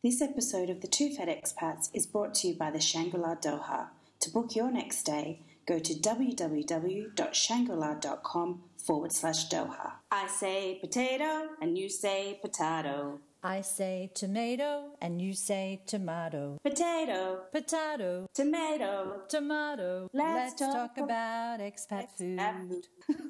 This episode of The Two Fat Expats is brought to you by the Shangri-La Doha. To book your next stay, go to www.shangri-la.com/Doha. I say potato and you say potato. I say tomato and you say tomato. Potato. Potato. Tomato. Tomato. Let's talk about expat food.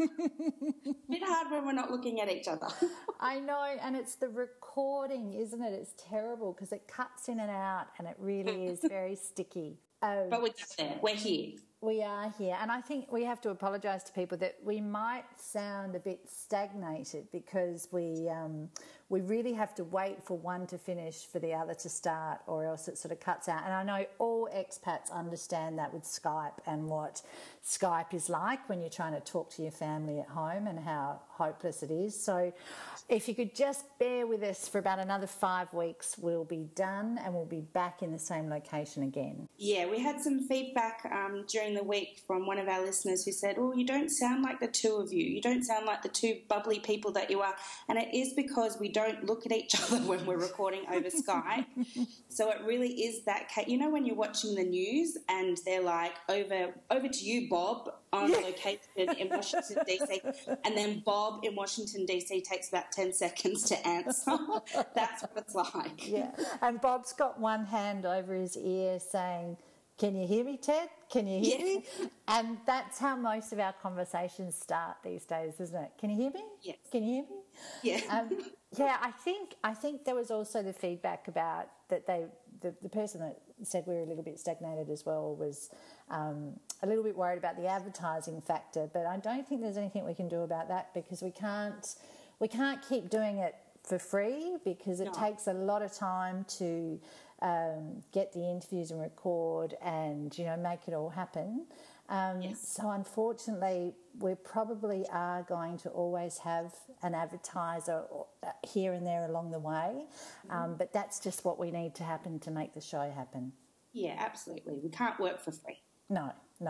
Bit hard when we're not looking at each other. I know, and it's the recording, isn't it? It's terrible because it cuts in and out and it really is very sticky. But we're there. We're here. We are here, and I think we have to apologise to people that we might sound a bit stagnated because we really have to wait for one to finish for the other to start, or else it sort of cuts out. And I know all expats understand that with Skype and what Skype is like when you're trying to talk to your family at home and how hopeless it is. So if you could just bear with us for about another 5 weeks, we'll be done and we'll be back in the same location again. Yeah, we had some feedback during the week from one of our listeners who said, oh, you don't sound like the two of you. You don't sound like the two bubbly people that you are. And it is because we don't look at each other when we're recording over Skype. So it really is that case. You know when you're watching the news and they're like, over to you, Bob, on location in Washington, D.C. And then Bob in Washington, D.C. takes about 10 seconds to answer. That's what it's like. Yeah, and Bob's got one hand over his ear saying, can you hear me, Ted? Can you hear me? And that's how most of our conversations start these days, isn't it? Can you hear me? Yes. Can you hear me? Yeah. Yeah, I think there was also the feedback about that the person that said we were a little bit stagnated as well was a little bit worried about the advertising factor, but I don't think there's anything we can do about that because we can't keep doing it for free because it takes a lot of time to get the interviews and record and, make it all happen. So unfortunately, we probably are going to always have an advertiser here and there along the way, but that's just what we need to happen to make the show happen. Yeah, absolutely. We can't work for free. No.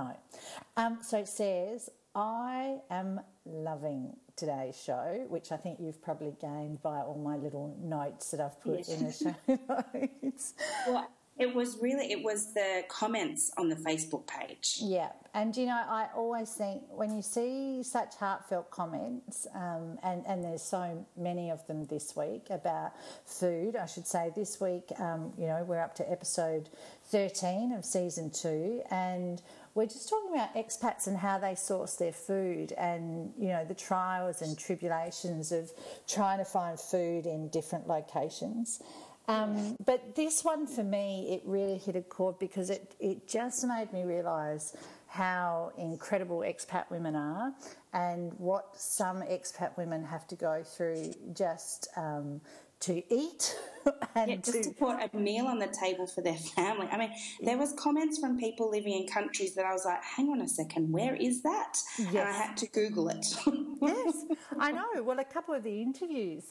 So it says, I am loving today's show, which I think you've probably gained by all my little notes that I've put in the show notes. Well, it was the comments on the Facebook page. Yeah, and I always think when you see such heartfelt comments, and there's so many of them this week about food, I should say this week, we're up to episode 13 of season 2, and we're just talking about expats and how they source their food and, the trials and tribulations of trying to find food in different locations. But this one for me, it really hit a chord because it just made me realise how incredible expat women are and what some expat women have to go through just to eat and just to put a meal on the table for their family. I mean, there was comments from people living in countries that I was like, hang on a second, where is that? Yes. And I had to Google it. Yes, I know. Well, a couple of the interviews,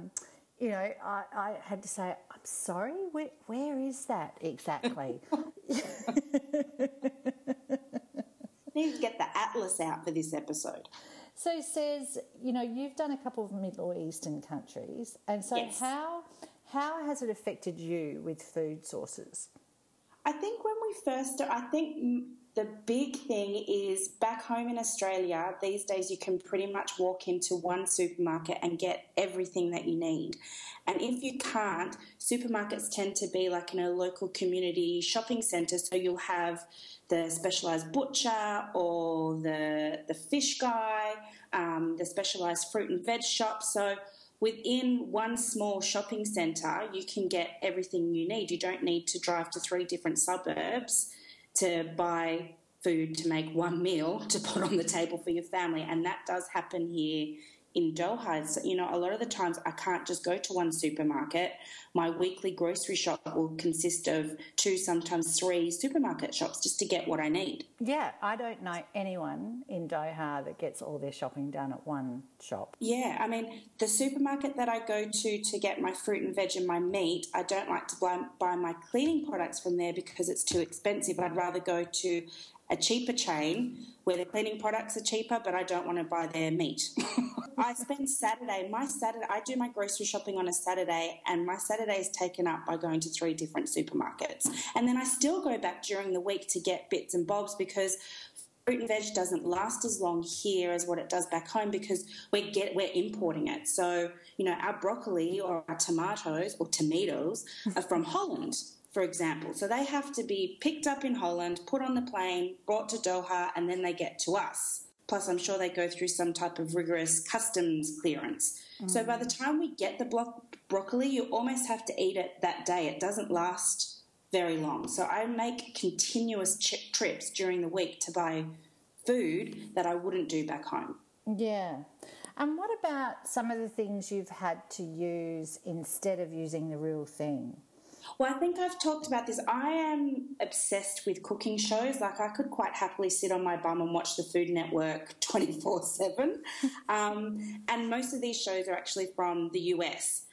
I had to say, I'm sorry, where is that exactly? Need to get the atlas out for this episode. So it says, you've done a couple of Middle Eastern countries, and so yes. How has it affected you with food sources? I think when we first, the big thing is back home in Australia, these days you can pretty much walk into one supermarket and get everything that you need. And if you can't, supermarkets tend to be like in a local community shopping centre, so you'll have the specialised butcher or the fish guy, the specialised fruit and veg shop. So within one small shopping centre, you can get everything you need. You don't need to drive to 3 different suburbs to buy food to make one meal to put on the table for your family. And that does happen here in Doha. So, a lot of the times I can't just go to one supermarket. My weekly grocery shop will consist of 2, sometimes 3 supermarket shops just to get what I need. Yeah, I don't know anyone in Doha that gets all their shopping done at one shop. Yeah, I mean, the supermarket that I go to get my fruit and veg and my meat, I don't like to buy my cleaning products from there because it's too expensive. I'd rather go to a cheaper chain where the cleaning products are cheaper, but I don't want to buy their meat. I spend I do my grocery shopping on a Saturday, and my Saturday is taken up by going to 3 different supermarkets. And then I still go back during the week to get bits and bobs, because fruit and veg doesn't last as long here as what it does back home, because we're importing it. So, our broccoli or our tomatoes are from Holland, for example. So they have to be picked up in Holland, put on the plane, brought to Doha, and then they get to us. Plus, I'm sure they go through some type of rigorous customs clearance. So by the time we get the broccoli, you almost have to eat it that day. It doesn't last very long. So I make continuous trips during the week to buy food that I wouldn't do back home. Yeah. And what about some of the things you've had to use instead of using the real thing? Well, I think I've talked about this. I am obsessed with cooking shows. Like, I could quite happily sit on my bum and watch the Food Network 24/7. And most of these shows are actually from the US.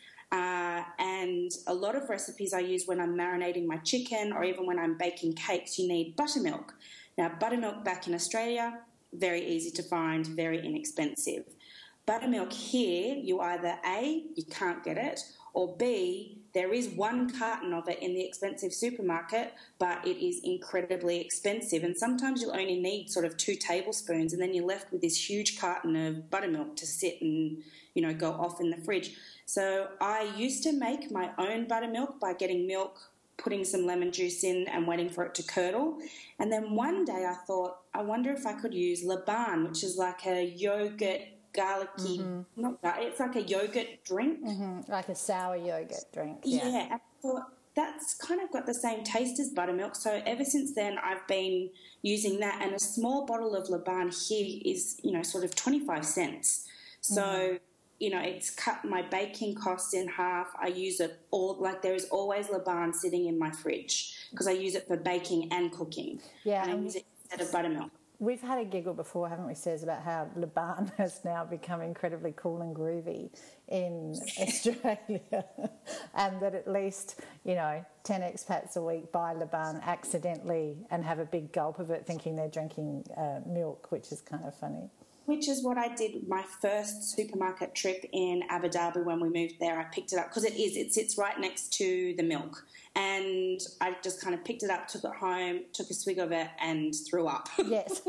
And a lot of recipes I use when I'm marinating my chicken, or even when I'm baking cakes, you need buttermilk. Now, buttermilk back in Australia, very easy to find, very inexpensive. Buttermilk here, you either A, you can't get it, or B, there is one carton of it in the expensive supermarket, but it is incredibly expensive. And sometimes you'll only need sort of 2 tablespoons, and then you're left with this huge carton of buttermilk to sit and, go off in the fridge. So I used to make my own buttermilk by getting milk, putting some lemon juice in and waiting for it to curdle. And then one day I thought, I wonder if I could use Laban, which is like a yogurt, garlicky, it's like a yogurt drink. Like a sour yogurt drink. Yeah. And I thought, that's kind of got the same taste as buttermilk. So ever since then, I've been using that. And a small bottle of Laban here is, sort of 25 cents. So, it's cut my baking costs in half. I use it all, like there is always Laban sitting in my fridge, because I use it for baking and cooking. Yeah. And I use it instead of buttermilk. We've had a giggle before, haven't we, Says, about how Laban has now become incredibly cool and groovy in Australia, and that at least, 10 expats a week buy Laban accidentally and have a big gulp of it thinking they're drinking milk, which is kind of funny. Which is what I did my first supermarket trip in Abu Dhabi when we moved there. I picked it up because it sits right next to the milk. And I just kind of picked it up, took it home, took a swig of it and threw up. Yes.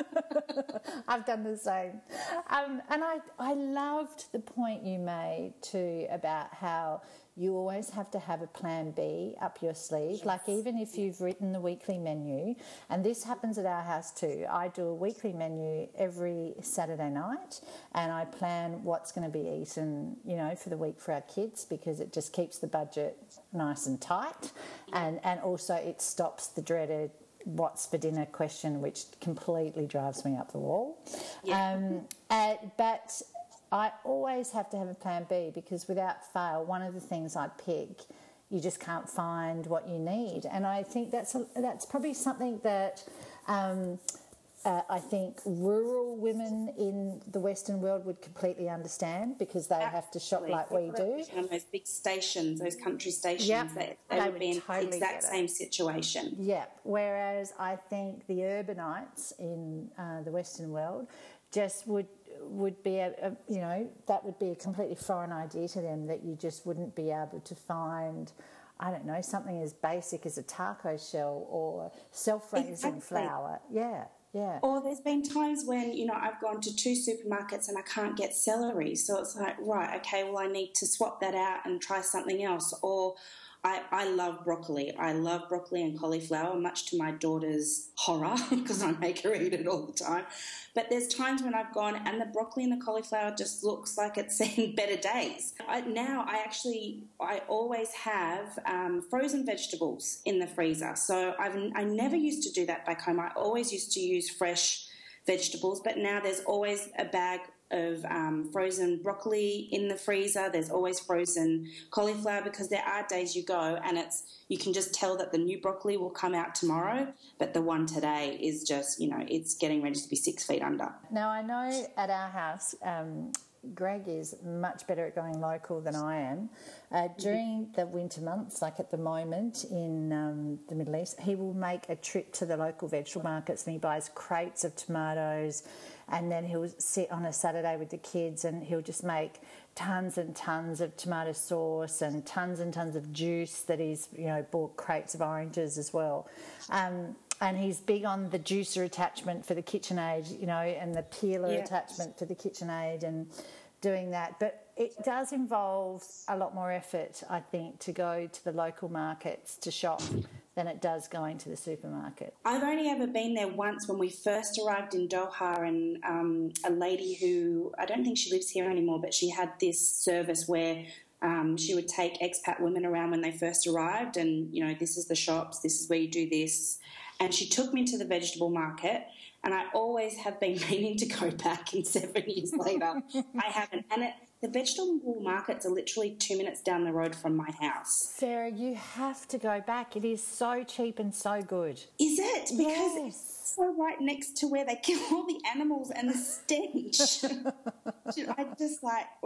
I've done the same. And I loved the point you made too about how you always have to have a plan B up your sleeve. Yes. Like, even if you've written the weekly menu, and this happens at our house too, I do a weekly menu every Saturday night, and I plan what's going to be eaten, for the week for our kids, because it just keeps the budget nice and tight. And also it stops the dreaded what's for dinner question, which completely drives me up the wall. Yeah. But I always have to have a plan B, because without fail, one of the things I pick, you just can't find what you need. And I think that's probably something that I think rural women in the Western world would completely understand, because they have to shop like we do. And those big stations, those country stations, they would be in the exact same situation. Yeah, whereas I think the urbanites in the Western world just would be that would be a completely foreign idea to them, that you just wouldn't be able to find, I don't know, something as basic as a taco shell or self-raising flour. Yeah. Or there's been times when, I've gone to 2 supermarkets and I can't get celery. So it's like, right, okay, well, I need to swap that out and try something else. Or I love broccoli. I love broccoli and cauliflower, much to my daughter's horror, because I make her eat it all the time. But there's times when I've gone and the broccoli and the cauliflower just looks like it's seen better days. I always have frozen vegetables in the freezer. So I never used to do that back home. I always used to use fresh vegetables, but now there's always a bag of frozen broccoli in the freezer. There's always frozen cauliflower, because there are days you go and you can just tell that the new broccoli will come out tomorrow, but the one today is just, it's getting ready to be 6 feet under. Now, I know at our house, Greg is much better at going local than I am. During the winter months, like at the moment in the Middle East, he will make a trip to the local vegetable markets and he buys crates of tomatoes, and then he'll sit on a Saturday with the kids and he'll just make tons and tons of tomato sauce and tons of juice that he's, bought crates of oranges as well. And he's big on the juicer attachment for the KitchenAid, and the peeler attachment for the KitchenAid and doing that. But it does involve a lot more effort, I think, to go to the local markets to shop than it does going to the supermarket. I've only ever been there once when we first arrived in Doha, and a lady who, I don't think she lives here anymore, but she had this service where she would take expat women around when they first arrived and, this is the shops, this is where you do this. And she took me to the vegetable market, and I always have been meaning to go back, and 7 years later I haven't. And the vegetable markets are literally 2 minutes down the road from my house. Sarah, you have to go back. It is so cheap and so good. Is it? Because it's so right next to where they kill all the animals and the stench. I just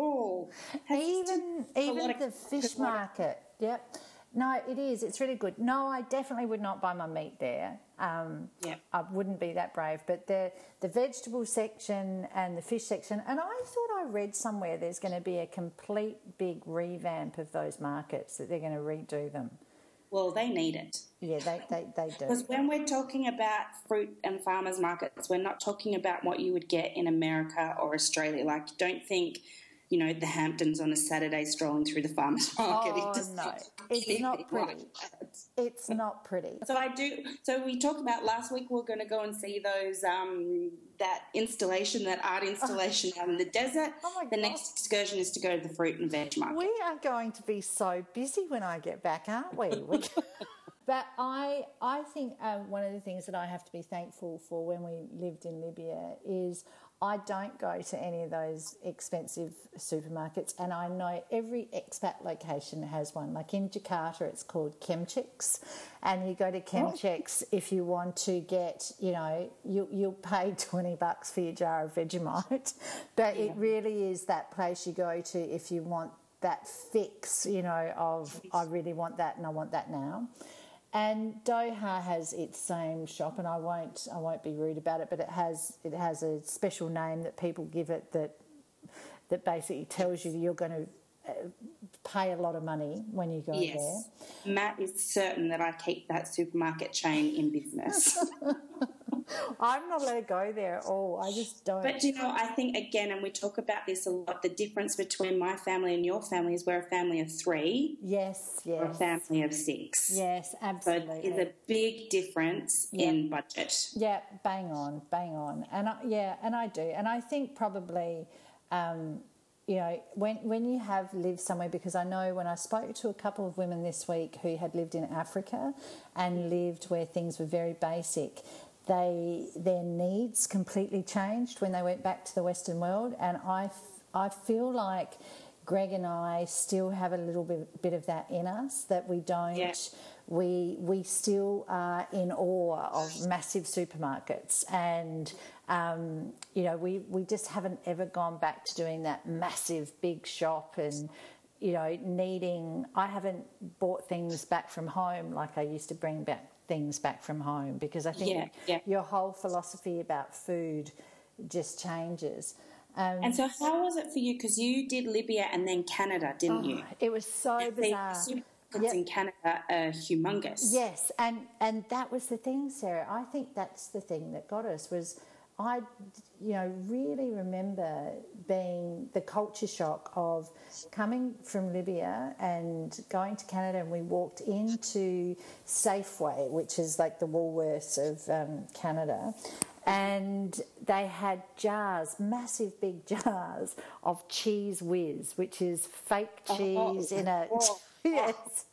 even the fish market. Yep. No, it is. It's really good. No, I definitely would not buy my meat there. I wouldn't be that brave. But the vegetable section and the fish section, and I thought I read somewhere there's going to be a complete big revamp of those markets, that they're going to redo them. Well, they need it. Yeah, they do. Because when we're talking about fruit and farmers markets, we're not talking about what you would get in America or Australia. Like, don't think, the Hamptons on a Saturday strolling through the farmers market. Oh, no. It's not pretty. It's not pretty. So we talked about last week, we're going to go and see those, that installation, that art installation out in the desert. Oh my the next excursion is to go to the fruit and veg market. We are going to be so busy when I get back, aren't we? But I think one of the things that I have to be thankful for when we lived in Libya is I don't go to any of those expensive supermarkets, and I know every expat location has one. Like in Jakarta, it's called Chemchix, and you go to Chemchix if you want to get, you'll pay $20 for your jar of Vegemite, but it really is that place you go to if you want that fix, of I really want that and I want that now. And Doha has its same shop, and I won't be rude about it, but it has a special name that people give it that basically tells you you're going to pay a lot of money when you go there. Matt is certain that I keep that supermarket chain in business. I'm not allowed to go there at all. I just don't. But, I think, again, and we talk about this a lot, the difference between my family and your family is we're a family of 3. Yes. Or a family of 6. Yes, absolutely. So it's a big difference in budget. Yeah, bang on. And I do. And I think probably, when you have lived somewhere, because I know when I spoke to a couple of women this week who had lived in Africa and lived where things were very basic, their needs completely changed when they went back to the Western world, and I feel like Greg and I still have a little bit of that in us, that we don't. Yeah. We still are in awe of massive supermarkets, and we just haven't ever gone back to doing that massive big shop and I haven't bought things back from home like I used to bring back things back from home, because I think your whole philosophy about food just changes. And so how was it for you? Because you did Libya and then Canada, didn't you? It was so bizarre. The supermarkets in Canada are humongous. Yes, and that was the thing, Sarah. I think that's the thing that got us was I really remember being the culture shock of coming from Libya and going to Canada, and we walked into Safeway, which is like the Woolworths of Canada, and they had jars, massive big jars of Cheese Whiz, which is fake cheese in a... Yes.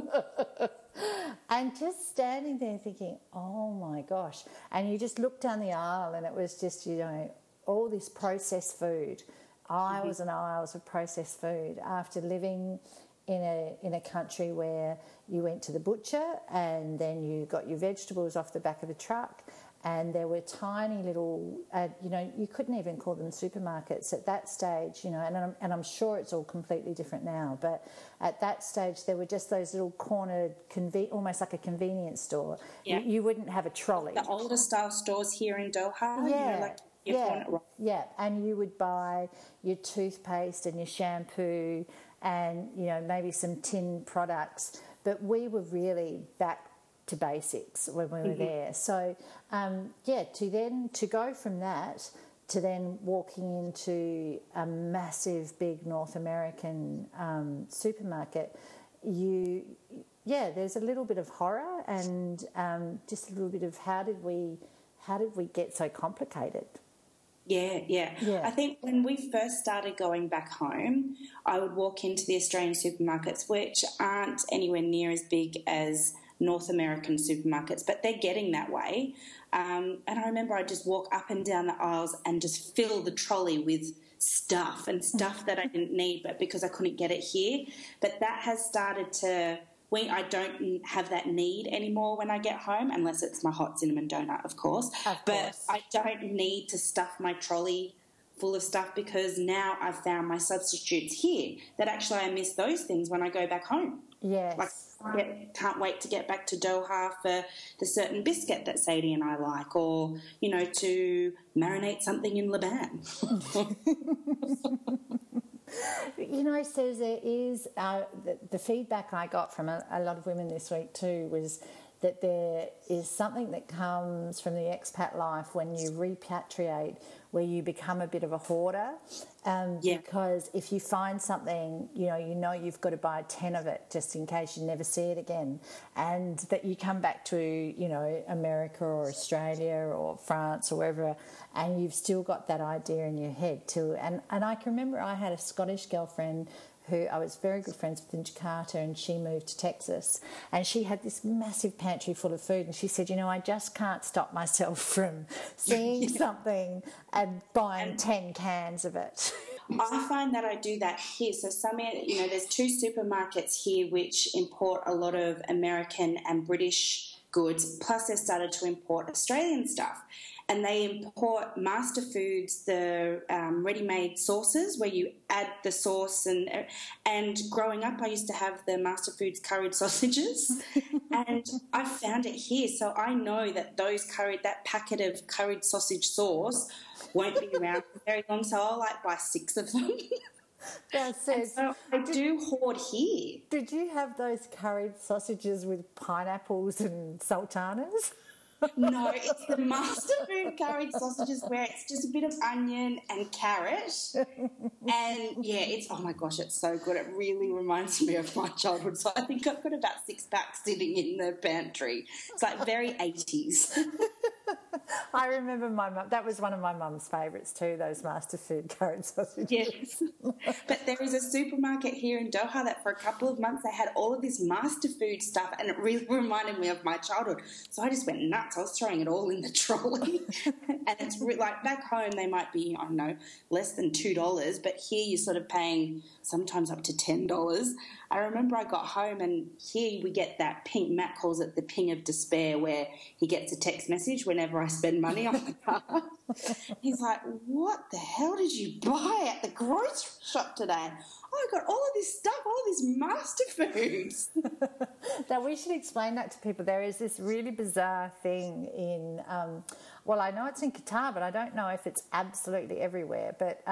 And just standing there thinking, oh my gosh. And you just look down the aisle and it was just, all this processed food. Aisles and aisles of processed food after living in a country where you went to the butcher and then you got your vegetables off the back of the truck and there were tiny little, you couldn't even call them supermarkets at that stage, and I'm sure it's all completely different now, but at that stage there were just those little cornered, almost like a convenience store. Yeah. You wouldn't have a trolley. The older style stores here in Doha, yeah, and you would buy your toothpaste and your shampoo and, maybe some tin products, but we were really back to basics when we were there. So, to go from that to then walking into a massive, big North American supermarket, there's a little bit of horror and just a little bit of how did we get so complicated? Yeah. I think when we first started going back home, I would walk into the Australian supermarkets, which aren't anywhere near as big as North American supermarkets, but they're getting that way. And I remember I'd just walk up and down the aisles and just fill the trolley with stuff that I didn't need, but because I couldn't get it here. But that has started to... I don't have that need anymore when I get home, unless it's my hot cinnamon donut, of course. But I don't need to stuff my trolley full of stuff because now I've found my substitutes here that actually I miss those things when I go back home. Yes. Like, can't wait to get back to Doha for the certain biscuit that Sadie and I like, or, to marinate something in Lebanon. So there is the feedback I got from a lot of women this week too was that there is something that comes from the expat life when you repatriate where you become a bit of a hoarder because if you find something, you've got to buy 10 of it just in case you never see it again, and that you come back to, America or Australia or France or wherever, and you've still got that idea in your head too. And I can remember I had a Scottish girlfriend who I was very good friends with in Jakarta, and she moved to Texas, and she had this massive pantry full of food, and she said, I just can't stop myself from seeing something and buying 10 cans of it. I find that I do that here. So there's 2 supermarkets here which import a lot of American and British goods, plus they've started to import Australian stuff. And they import Master Foods, the ready-made sauces where you add the sauce. And growing up, I used to have the Master Foods curried sausages, and I found it here. So I know that that packet of curried sausage sauce won't be around for very long. So I'll buy 6 of them. That's it. So I do hoard here. Did you have those curried sausages with pineapples and sultanas? No, it's the Master Food curried sausages where it's just a bit of onion and carrot. And, it's, oh my gosh, it's so good. It really reminds me of my childhood. So I think I've got about 6 packs sitting in the pantry. It's very 80s. I remember my mum, that was one of my mum's favourites too, those Master Food curried sausages. Yes. But there is a supermarket here in Doha that for a couple of months they had all of this Master Food stuff, and it really reminded me of my childhood. So I just went nuts. I was throwing it all in the trolley. And it's back home they might be, I don't know, less than $2, but here you're sort of paying sometimes up to $10. I remember I got home and here we get that ping, Matt calls it the ping of despair, where he gets a text message whenever I spend money on the car. He's like, what the hell did you buy at the grocery shop today? Oh, I got all of this stuff, all of this Master Foods. Now, we should explain that to people. There is this really bizarre thing in, I know it's in Qatar, but I don't know if it's absolutely everywhere. But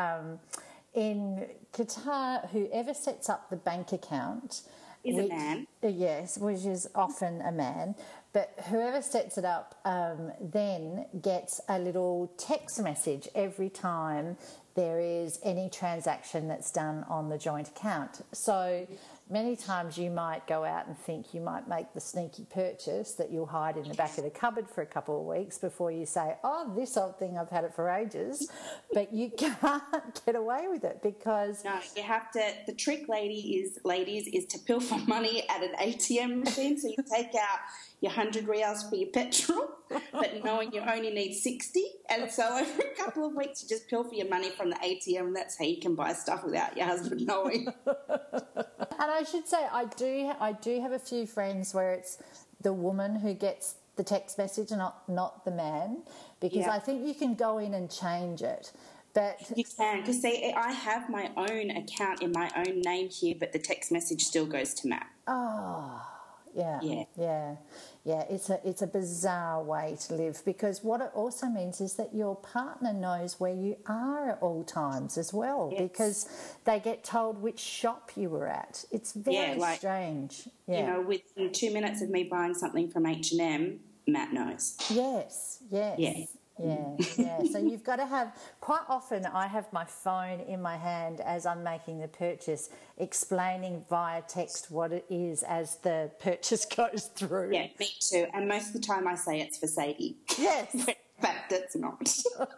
in Qatar, whoever sets up the bank account is a man. Yes, which is often a man. But whoever sets it up then gets a little text message every time there is any transaction that's done on the joint account. So many times you might go out and think you might make the sneaky purchase that you'll hide in the back of the cupboard for a couple of weeks before you say, oh, this old thing, I've had it for ages. But you can't get away with it because... No, you have to... The trick, ladies, is to pilfer money at an ATM machine. So you take out your 100 riyals for your petrol, but knowing you only need 60. And so over a couple of weeks, you just pilfer your money from the ATM. That's how you can buy stuff without your husband knowing. And I should say, I do have a few friends where it's the woman who gets the text message, not the man, because I think you can go in and change it. But you can, because see, I have my own account in my own name here, but the text message still goes to Matt. oh, yeah, Yeah. yeah, yeah. It's a bizarre way to live, because what it also means is that your partner knows where you are at all times as well, Yes. because they get told which shop you were at. It's very strange. Yeah. You know, within 2 minutes of me buying something from H&M, Matt knows. Yes. Yeah. Yeah. So you've got to have, quite often I have my phone in my hand as I'm making the purchase, explaining via text what it is as the purchase goes through. Yeah, me too. And most of the time I say it's for Sadie. Yes. But in fact, it's not.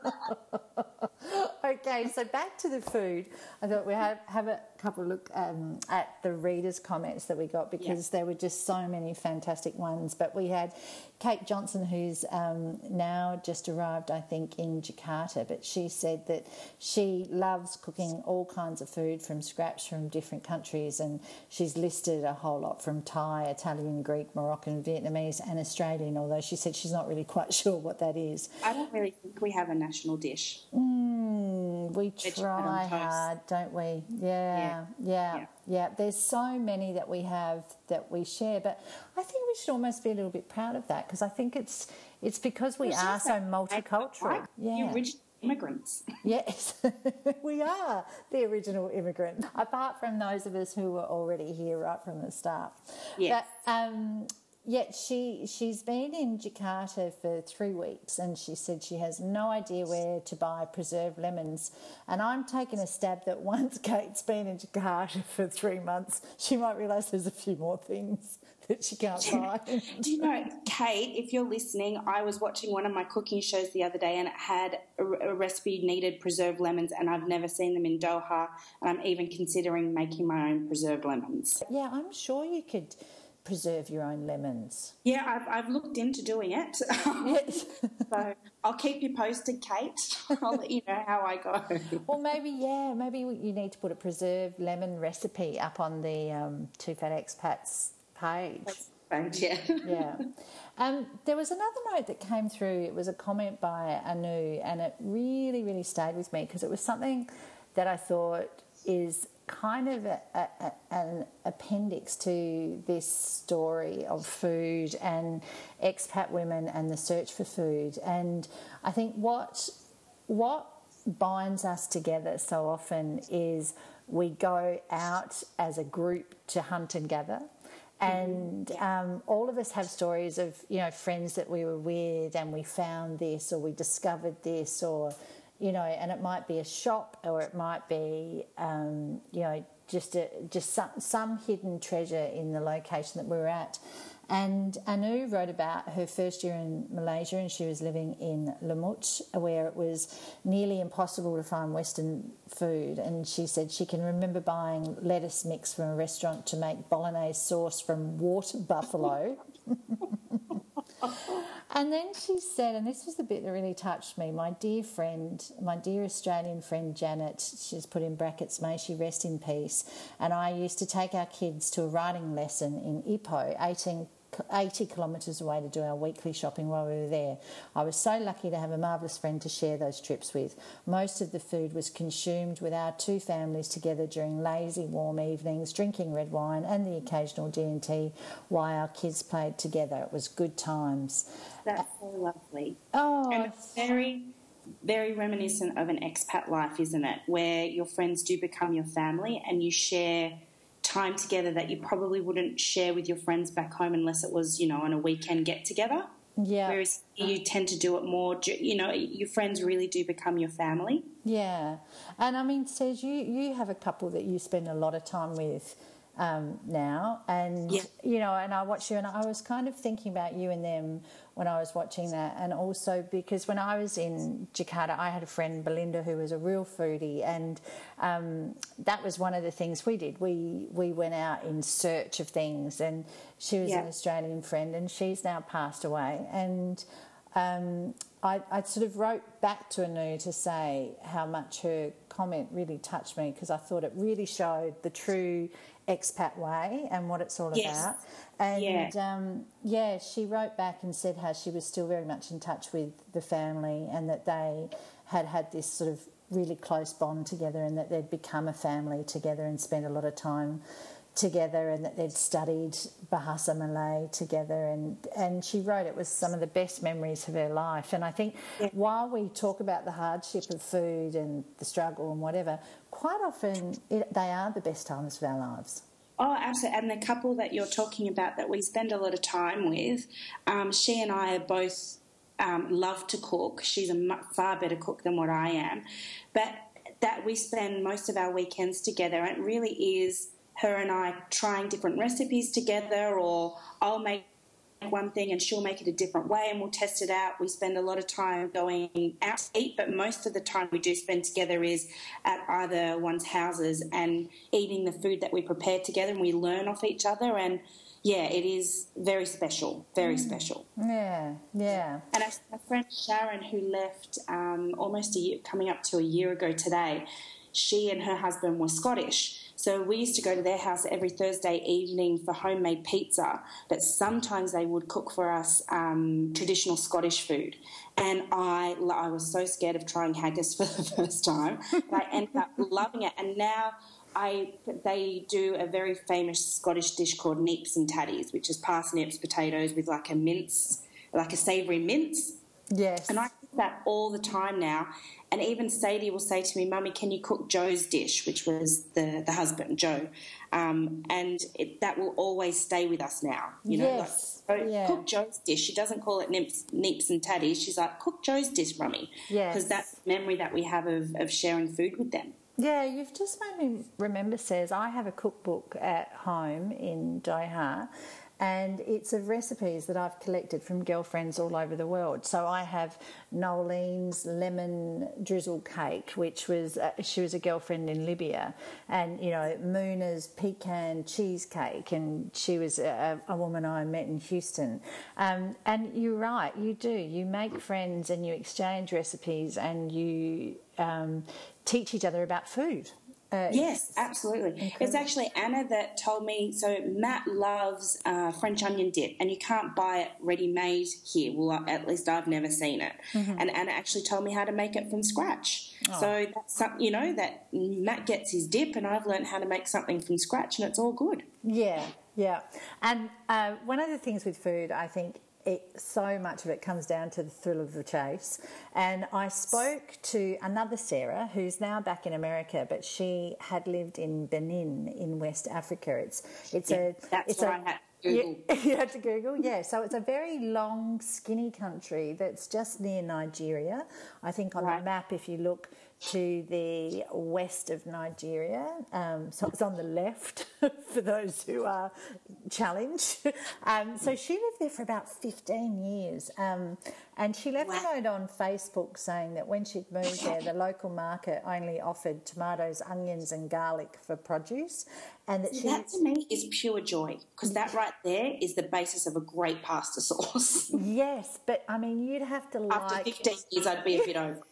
Okay, so back to the food. I thought we have a couple of look at the readers' comments that we got, because there were just so many fantastic ones. But we had Kate Johnson, who's now just arrived, I think, in Jakarta, but she said that she loves cooking all kinds of food from scratch from different countries, and she's listed a whole lot from Thai, Italian, Greek, Moroccan, Vietnamese and Australian, although she said she's not really quite sure what that is. I don't really think we have a national dish. We try hard, don't we? Yeah. There's so many that we have that we share, but I think we should almost be a little bit proud of that, because I think it's because we are so multicultural. The original immigrants. Yes, we are the original immigrants, apart from those of us who were already here right from the start. Yes. But, yet she's been in Jakarta for 3 weeks, and she said she has no idea where to buy preserved lemons. And I'm taking a stab that once Kate's been in Jakarta for 3 months, she might realise there's a few more things that she can't buy. Do you know, Kate, if you're listening, I was watching one of my cooking shows the other day, and it had a recipe needed preserved lemons, and I've never seen them in Doha, and I'm even considering making my own preserved lemons. Yeah, I'm sure you could preserve your own lemons. Yeah, I've looked into doing it. Yes. So I'll keep you posted, Kate. I'll let you know how I go. Well, maybe you need to put a preserved lemon recipe up on the Two Fat Expats page. Yeah. There was another note that came through. It was a comment by Anu, and it really, really stayed with me, because it was something that I thought is kind of an appendix to this story of food and expat women and the search for food. And I think what binds us together so often is we go out as a group to hunt and gather. And all of us have stories of, friends that we were with and we found this, or we discovered this, or and it might be a shop, or it might be, just some hidden treasure in the location that we were at. And Anu wrote about her first year in Malaysia, and she was living in Lumut, where it was nearly impossible to find Western food. And she said she can remember buying lettuce mix from a restaurant to make bolognese sauce from water buffalo. And then she said, and this was the bit that really touched me, my dear Australian friend Janet, she's put in brackets, may she rest in peace, and I used to take our kids to a riding lesson in Ipoh, 80 kilometres away, to do our weekly shopping while we were there. I was so lucky to have a marvellous friend to share those trips with. Most of the food was consumed with our two families together during lazy, warm evenings, drinking red wine and the occasional G&T while our kids played together. It was good times. That's so lovely. Oh, and it's very, very reminiscent of an expat life, isn't it? Where your friends do become your family, and you share time together that you probably wouldn't share with your friends back home unless it was, on a weekend get together. Yeah. Whereas you tend to do it more, your friends really do become your family. Yeah. And I mean, Sej, you have a couple that you spend a lot of time with now, and and I watch you, and I was kind of thinking about you and them when I was watching that. And also because when I was in Jakarta, I had a friend, Belinda, who was a real foodie, and that was one of the things we did. We went out in search of things, and she was an Australian friend, and she's now passed away. And I sort of wrote back to Anu to say how much her comment really touched me, because I thought it really showed the true expat way and what it's all Yes. about. And she wrote back and said how she was still very much in touch with the family and that they had this sort of really close bond together and that they'd become a family together and spent a lot of time together and that they'd studied Bahasa Malay together, and she wrote it was some of the best memories of her life. And I think while we talk about the hardship of food and the struggle and whatever, quite often they are the best times of our lives. Oh, absolutely. And the couple that you're talking about that we spend a lot of time with, she and I are both love to cook. She's a far better cook than what I am. But that we spend most of our weekends together. It really is her and I trying different recipes together, or I'll make one thing and she'll make it a different way and we'll test it out. We spend a lot of time going out to eat, but most of the time we do spend together is at either one's houses and eating the food that we prepare together, and we learn off each other. And yeah, it is very special, very special. Yeah. And my friend Sharon, who left almost a year, coming up to a year ago today, she and her husband were Scottish. So we used to go to their house every Thursday evening for homemade pizza, but sometimes they would cook for us traditional Scottish food. And I was so scared of trying haggis for the first time, but I ended up loving it. And now they do a very famous Scottish dish called neeps and tatties, which is parsnips, potatoes with like a mince, like a savoury mince. Yes. And I cook that all the time now. And even Sadie will say to me, "Mummy, can you cook Joe's dish?" which was the husband, Joe. And that will always stay with us now. You know, yes. Cook Joe's dish. She doesn't call it neeps and tatties. She's like, "Cook Joe's dish, Mummy." Yes. Because that's the memory that we have of sharing food with them. Yeah, you've just made me remember, Says, I have a cookbook at home in Doha, and it's of recipes that I've collected from girlfriends all over the world. So I have Nolene's lemon drizzle cake, which was she was a girlfriend in Libya, and Muna's pecan cheesecake, and she was a woman I met in Houston. And you're right, you make friends and you exchange recipes and you teach each other about food. Yes, absolutely. Incredible. It's actually Anna that told me, so Matt loves French onion dip, and you can't buy it ready-made here. Well, at least I've never seen it. Mm-hmm. And Anna actually told me how to make it from scratch. Oh. So that's something, that Matt gets his dip and I've learned how to make something from scratch, and it's all good. Yeah. And one of the things with food, I think, so much of it comes down to the thrill of the chase. And I spoke to another Sarah who's now back in America, but she had lived in Benin in West Africa. I had to Google. You had to Google, yeah. So it's a very long, skinny country that's just near Nigeria. I think on the map, if you look to the west of Nigeria, so it's on the left for those who are challenged. So she lived there for about 15 years, and she left a note on Facebook saying that when she'd moved there, the local market only offered tomatoes, onions and garlic for produce. And that to me is pure joy, because that right there is the basis of a great pasta sauce. Yes, but I mean, you'd have to After 15 years, I'd be a bit over.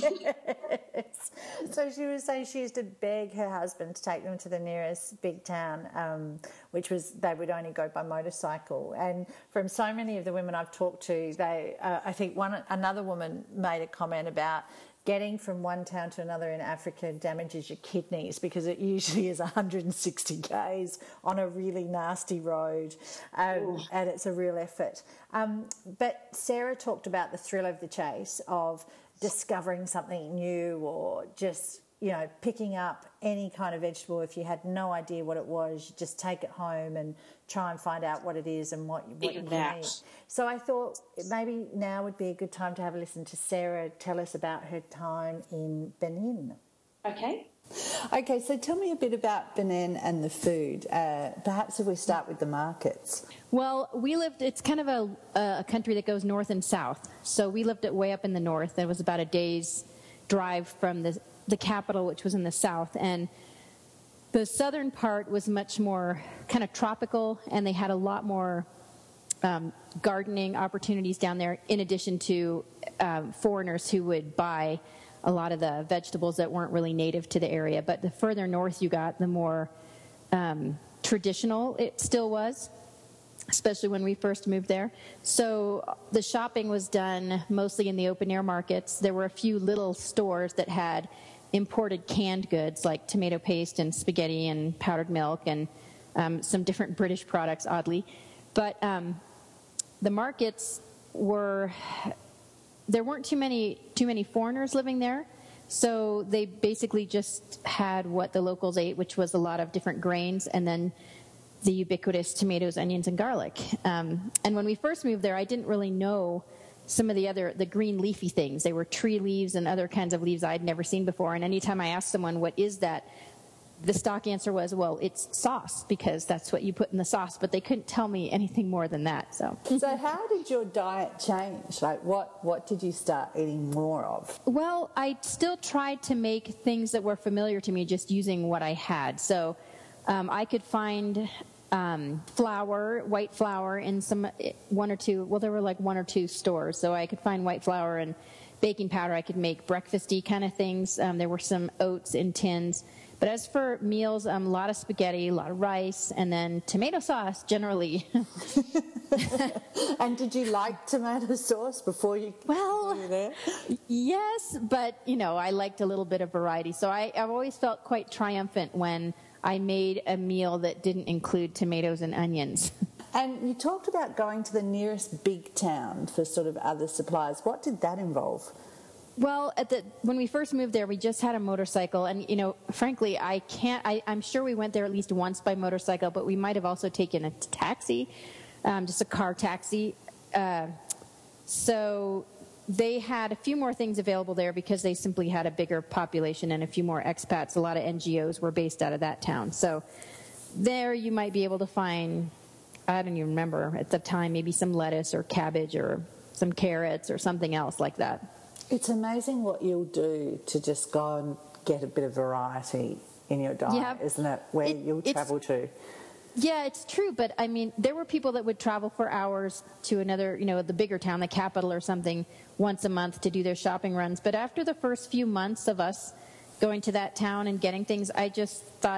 Yes. So she was saying she used to beg her husband to take them to the nearest big town, which was they would only go by motorcycle. And from so many of the women I've talked to, I think another woman made a comment about getting from one town to another in Africa damages your kidneys because it usually is 160 k's on a really nasty road, and it's a real effort. But Sarah talked about the thrill of the chase of discovering something new, or just picking up any kind of vegetable. If you had no idea what it was, you just take it home and try and find out what it is and what you need. So I thought maybe now would be a good time to have a listen to Sarah tell us about her time in Benin. Okay, so tell me a bit about Benin and the food. Perhaps if we start with the markets. Well, it's kind of a country that goes north and south. So we lived way up in the north. It was about a day's drive from the capital, which was in the south. And the southern part was much more kind of tropical, and they had a lot more gardening opportunities down there, in addition to foreigners who would buy a lot of the vegetables that weren't really native to the area. But the further north you got, the more traditional it still was, especially when we first moved there. So the shopping was done mostly in the open-air markets. There were a few little stores that had imported canned goods like tomato paste and spaghetti and powdered milk and some different British products, oddly. But the markets there weren't too many foreigners living there. So they basically just had what the locals ate, which was a lot of different grains, and then the ubiquitous tomatoes, onions, and garlic. And when we first moved there, I didn't really know some of the green leafy things. They were tree leaves and other kinds of leaves I'd never seen before. And anytime I asked someone, what is that? The stock answer was, well, it's sauce, because that's what you put in the sauce. But they couldn't tell me anything more than that. So how did your diet change? Like, what did you start eating more of? Well, I still tried to make things that were familiar to me just using what I had. So I could find white flour in one or two stores. So I could find white flour and baking powder. I could make breakfasty kind of things. There were some oats in tins. But as for meals, a lot of spaghetti, a lot of rice, and then tomato sauce generally. And did you like tomato sauce before you were there? Yes, but, I liked a little bit of variety. So I've always felt quite triumphant when I made a meal that didn't include tomatoes and onions. And you talked about going to the nearest big town for sort of other supplies. What did that involve? Well, when we first moved there, we just had a motorcycle, and frankly, I'm sure we went there at least once by motorcycle, but we might have also taken a taxi, just a car taxi. So they had a few more things available there because they simply had a bigger population and a few more expats. A lot of NGOs were based out of that town. So there you might be able to find, I don't even remember at the time, maybe some lettuce or cabbage or some carrots or something else like that. It's amazing what you'll do to just go and get a bit of variety in your diet, isn't it? Where you'll travel to. Yeah, it's true. But, I mean, there were people that would travel for hours to another, the bigger town, the capital or something, once a month to do their shopping runs. But after the first few months of us going to that town and getting things, I just thought,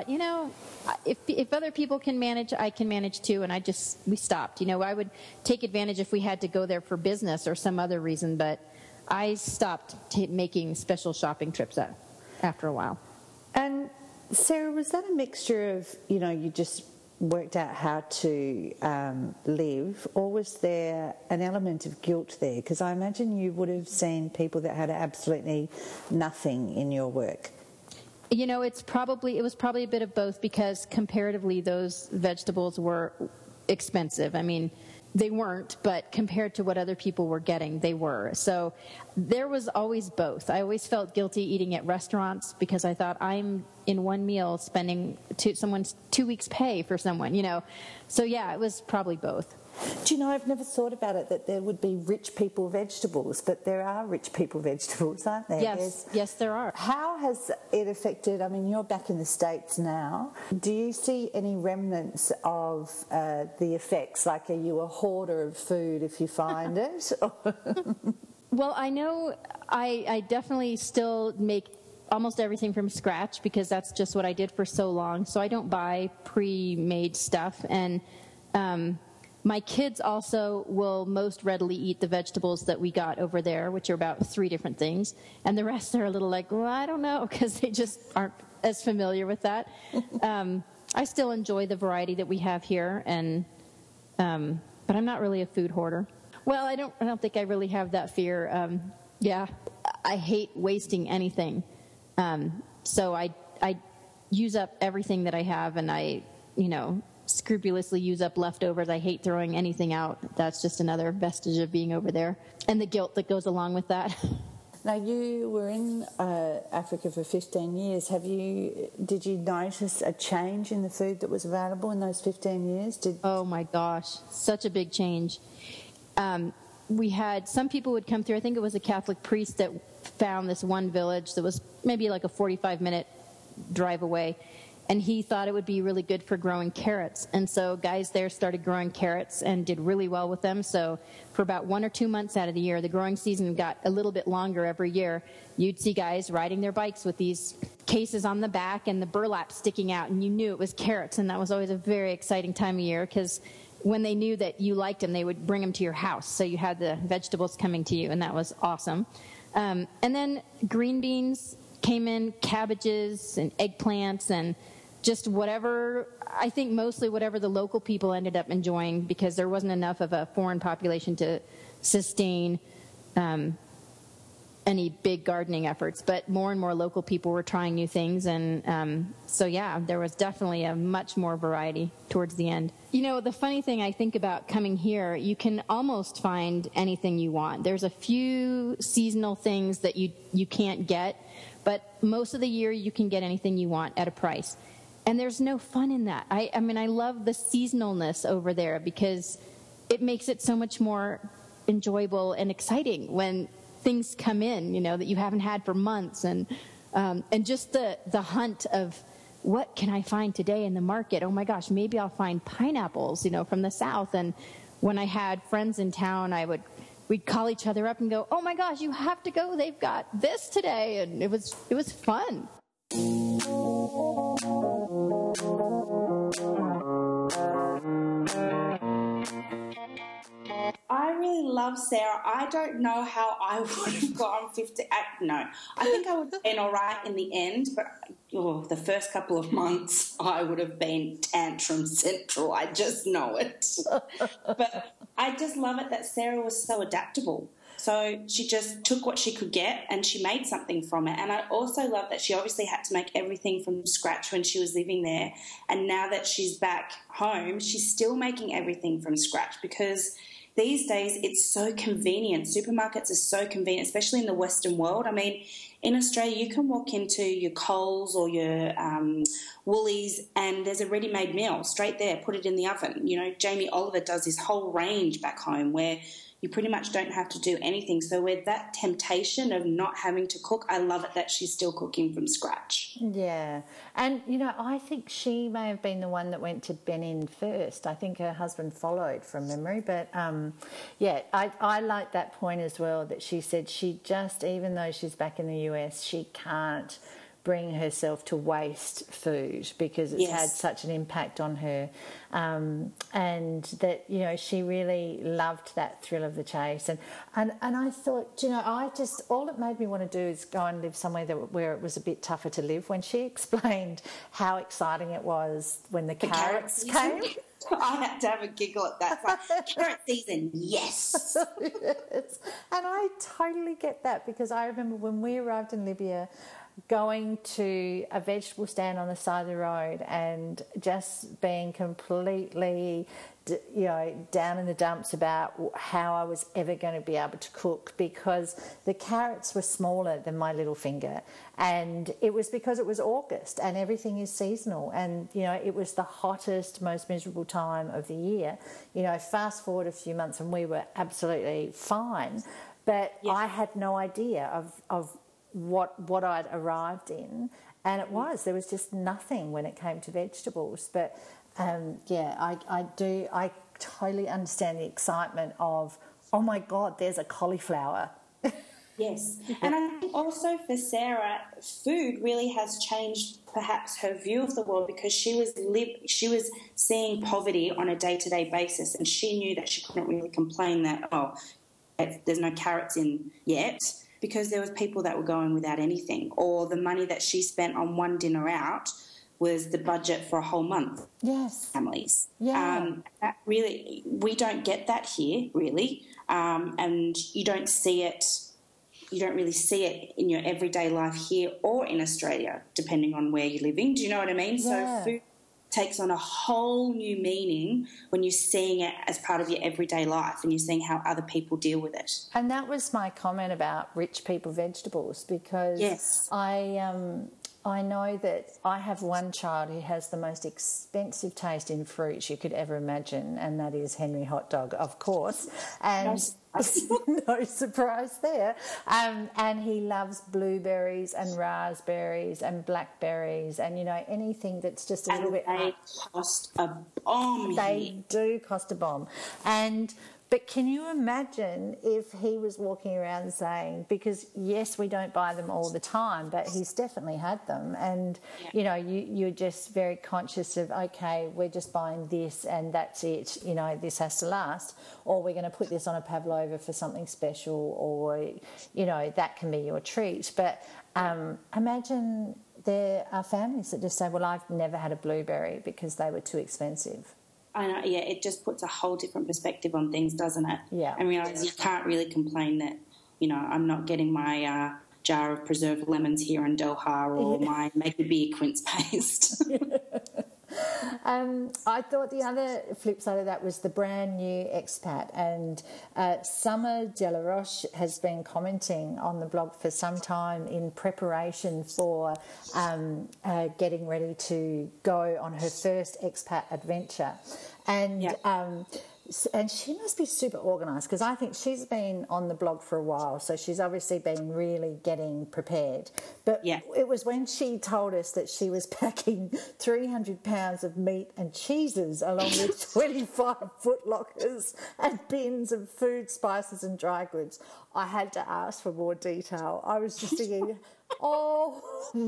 if other people can manage, I can manage too. And we stopped. I would take advantage if we had to go there for business or some other reason, but I stopped making special shopping trips after a while. And Sarah, was that a mixture of, you just worked out how to live, or was there an element of guilt there? Because I imagine you would have seen people that had absolutely nothing in your work. It was probably a bit of both, because comparatively those vegetables were expensive. I mean, they weren't, but compared to what other people were getting, they were. So there was always both. I always felt guilty eating at restaurants because I thought I'm in one meal spending someone's 2 weeks' pay for someone, So yeah, it was probably both. Do you know, I've never thought about it, that there would be rich people vegetables, but there are rich people vegetables, aren't there? Yes, there are. How has it affected, I mean, you're back in the States now. Do you see any remnants of the effects? Like, are you a hoarder of food if you find it? Well, I know I definitely still make almost everything from scratch because that's just what I did for so long. So I don't buy pre-made stuff. And my kids also will most readily eat the vegetables that we got over there, which are about 3 different things. And the rest are a little like, well, I don't know, because they just aren't as familiar with that. I still enjoy the variety that we have here, and but I'm not really a food hoarder. Well, I don't think I really have that fear. I hate wasting anything. So I use up everything that I have, and I, scrupulously use up leftovers. I hate throwing anything out. That's just another vestige of being over there, and the guilt that goes along with that. Now, you were in Africa for 15 years. Did you notice a change in the food that was available in those 15 years? Oh my gosh, such a big change. We had some people would come through. I think it was a Catholic priest that found this one village that was maybe like a 45-minute drive away, and he thought it would be really good for growing carrots. And so guys there started growing carrots and did really well with them. So for about 1 or 2 months out of the year, the growing season got a little bit longer every year. You'd see guys riding their bikes with these cases on the back and the burlap sticking out, and you knew it was carrots, and that was always a very exciting time of year because when they knew that you liked them, they would bring them to your house, so you had the vegetables coming to you, and that was awesome. And then green beans came in, cabbages and eggplants and just whatever, I think mostly whatever the local people ended up enjoying, because there wasn't enough of a foreign population to sustain any big gardening efforts, but more and more local people were trying new things, and so yeah, there was definitely a much more variety towards the end. You know, the funny thing I think about coming here, you can almost find anything you want. There's a few seasonal things that you can't get, but most of the year you can get anything you want at a price, and there's no fun in that. I mean, I love the seasonalness over there because it makes it so much more enjoyable and exciting when things come in, you know, that you haven't had for months, and just the hunt of what can I find today in the market? Oh my gosh, maybe I'll find pineapples, you know, from the south. And when I had friends in town, we'd call each other up and go, oh my gosh, you have to go, they've got this today, and it was fun. I really love Sarah. I don't know how I would have gone 50. No, I think I would have been all right in the end, but the first couple of months I would have been tantrum central. I just know it. But I just love it that Sarah was so adaptable. So she just took what she could get and she made something from it. And I also love that she obviously had to make everything from scratch when she was living there. And now that she's back home, she's still making everything from scratch, because these days it's so convenient. Supermarkets are so convenient, especially in the Western world. I mean, in Australia, you can walk into your Coles or your Woolies and there's a ready-made meal straight there. Put it in the oven. You know, Jamie Oliver does this whole range back home where you pretty much don't have to do anything. So with that temptation of not having to cook, I love it that she's still cooking from scratch. Yeah. And, you know, I think she may have been the one that went to Benin first. I think her husband followed from memory. But, yeah, I like that point as well, that she said she just, even though she's back in the US, she can't bring herself to waste food because it's had such an impact on her, and that, you know, she really loved that thrill of the chase, and I thought, you know, all it made me want to do is go and live somewhere where it was a bit tougher to live. When she explained how exciting it was when the carrots came, I had to have a giggle at that. Like, carrot season, yes. Yes. And I totally get that, because I remember when we arrived in Libya, going to a vegetable stand on the side of the road and just being completely, you know, down in the dumps about how I was ever going to be able to cook, because the carrots were smaller than my little finger, and it was because it was August and everything is seasonal, and, you know, it was the hottest, most miserable time of the year. You know, fast forward a few months and we were absolutely fine, but I had no idea of what I'd arrived in, and there was just nothing when it came to vegetables. But I totally understand the excitement of, oh my God, there's a cauliflower. Yes. And I think also for Sarah, food really has changed perhaps her view of the world, because she was seeing poverty on a day-to-day basis, and she knew that she couldn't really complain that, there's no carrots in yet, because there was people that were going without anything, or the money that she spent on one dinner out was the budget for a whole month. Yes. Families. Yeah. That really, we don't get that here, really, and you don't see it. You don't really see it in your everyday life here or in Australia, depending on where you're living. Do you know what I mean? Yeah. So food takes on a whole new meaning when you're seeing it as part of your everyday life and you're seeing how other people deal with it. And that was my comment about rich people vegetables, because I know that I have one child who has the most expensive taste in fruit you could ever imagine, and that is Henry Hot Dog, of course. And no surprise there. And he loves blueberries and raspberries and blackberries and, you know, anything that's just a little bit... They cost a bomb. They do cost a bomb. But can you imagine if he was walking around saying, because yes, we don't buy them all the time, but he's definitely had them. And, you know, you're just very conscious of, okay, we're just buying this and that's it, you know, this has to last. Or we're going to put this on a pavlova for something special, or, you know, that can be your treat. But imagine there are families that just say, well, I've never had a blueberry because they were too expensive. I know, yeah, it just puts a whole different perspective on things, doesn't it? Yeah. And realise you can't really complain that, you know, I'm not getting my jar of preserved lemons here in Doha or my make a beer quince paste. I thought the other flip side of that was the brand new expat, and Summer De La Roche has been commenting on the blog for some time in preparation for getting ready to go on her first expat adventure. And and she must be super organised, because I think she's been on the blog for a while, so she's obviously been really getting prepared. But it was when she told us that she was packing 300 pounds of meat and cheeses along with 25 footlockers and bins of food, spices and dry goods. I had to ask for more detail. I was just thinking, oh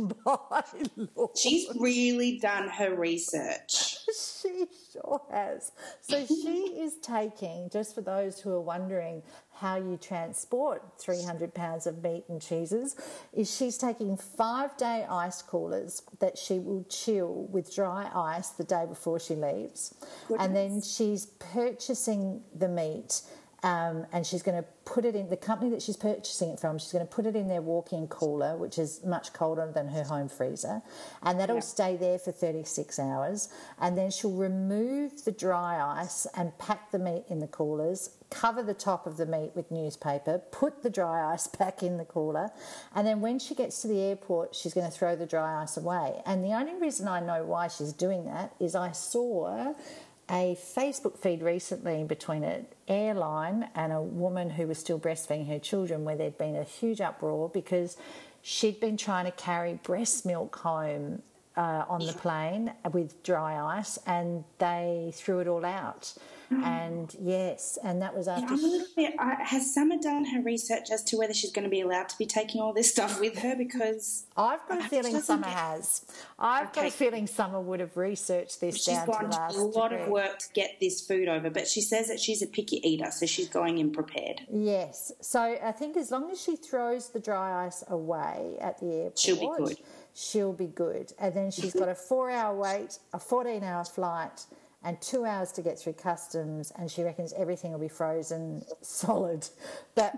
my Lord. She's really done her research. She sure has. So she is taking, just for those who are wondering how you transport 300 pounds of meat and cheeses, is she's taking 5-day ice coolers that she will chill with dry ice the day before she leaves. Goodness. And then she's purchasing the meat, and she's going to put it in the company that she's purchasing it from. She's going to put it in their walk-in cooler, which is much colder than her home freezer, and that'll stay there for 36 hours. And then she'll remove the dry ice and pack the meat in the coolers, cover the top of the meat with newspaper, put the dry ice back in the cooler, and then when she gets to the airport, she's going to throw the dry ice away. And the only reason I know why she's doing that is I saw a Facebook feed recently between an airline and a woman who was still breastfeeding her children, where there'd been a huge uproar because she'd been trying to carry breast milk home on the plane with dry ice, and they threw it all out. And yes, and that was after. I'm a little bit. Has Summer done her research as to whether she's going to be allowed to be taking all this stuff with her? Because I've got a feeling Summer has. I've got a feeling Summer would have researched this down to the last degree. She's gone a lot of work to get this food over, but she says that she's a picky eater, so she's going in prepared. Yes, so I think as long as she throws the dry ice away at the airport, she'll be good. She'll be good. And then she's got a 4-hour wait, a 14-hour flight, and 2 hours to get through customs, and she reckons everything will be frozen solid. But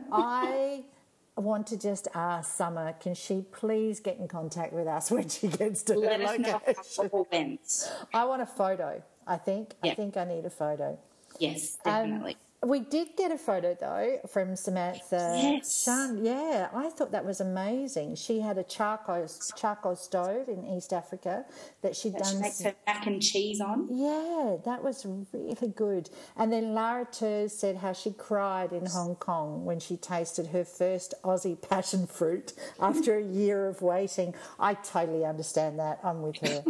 I want to just ask Summer, can she please get in contact with us when she gets to her location? I want a photo, I think. Yep. I think I need a photo. Yes, definitely. We did get a photo, though, from Samantha Shun. Yeah, I thought that was amazing. She had a charcoal stove in East Africa that she'd done. She makes her mac and cheese on. Yeah, that was really good. And then Lara Tur said how she cried in Hong Kong when she tasted her first Aussie passion fruit after a year of waiting. I totally understand that. I'm with her.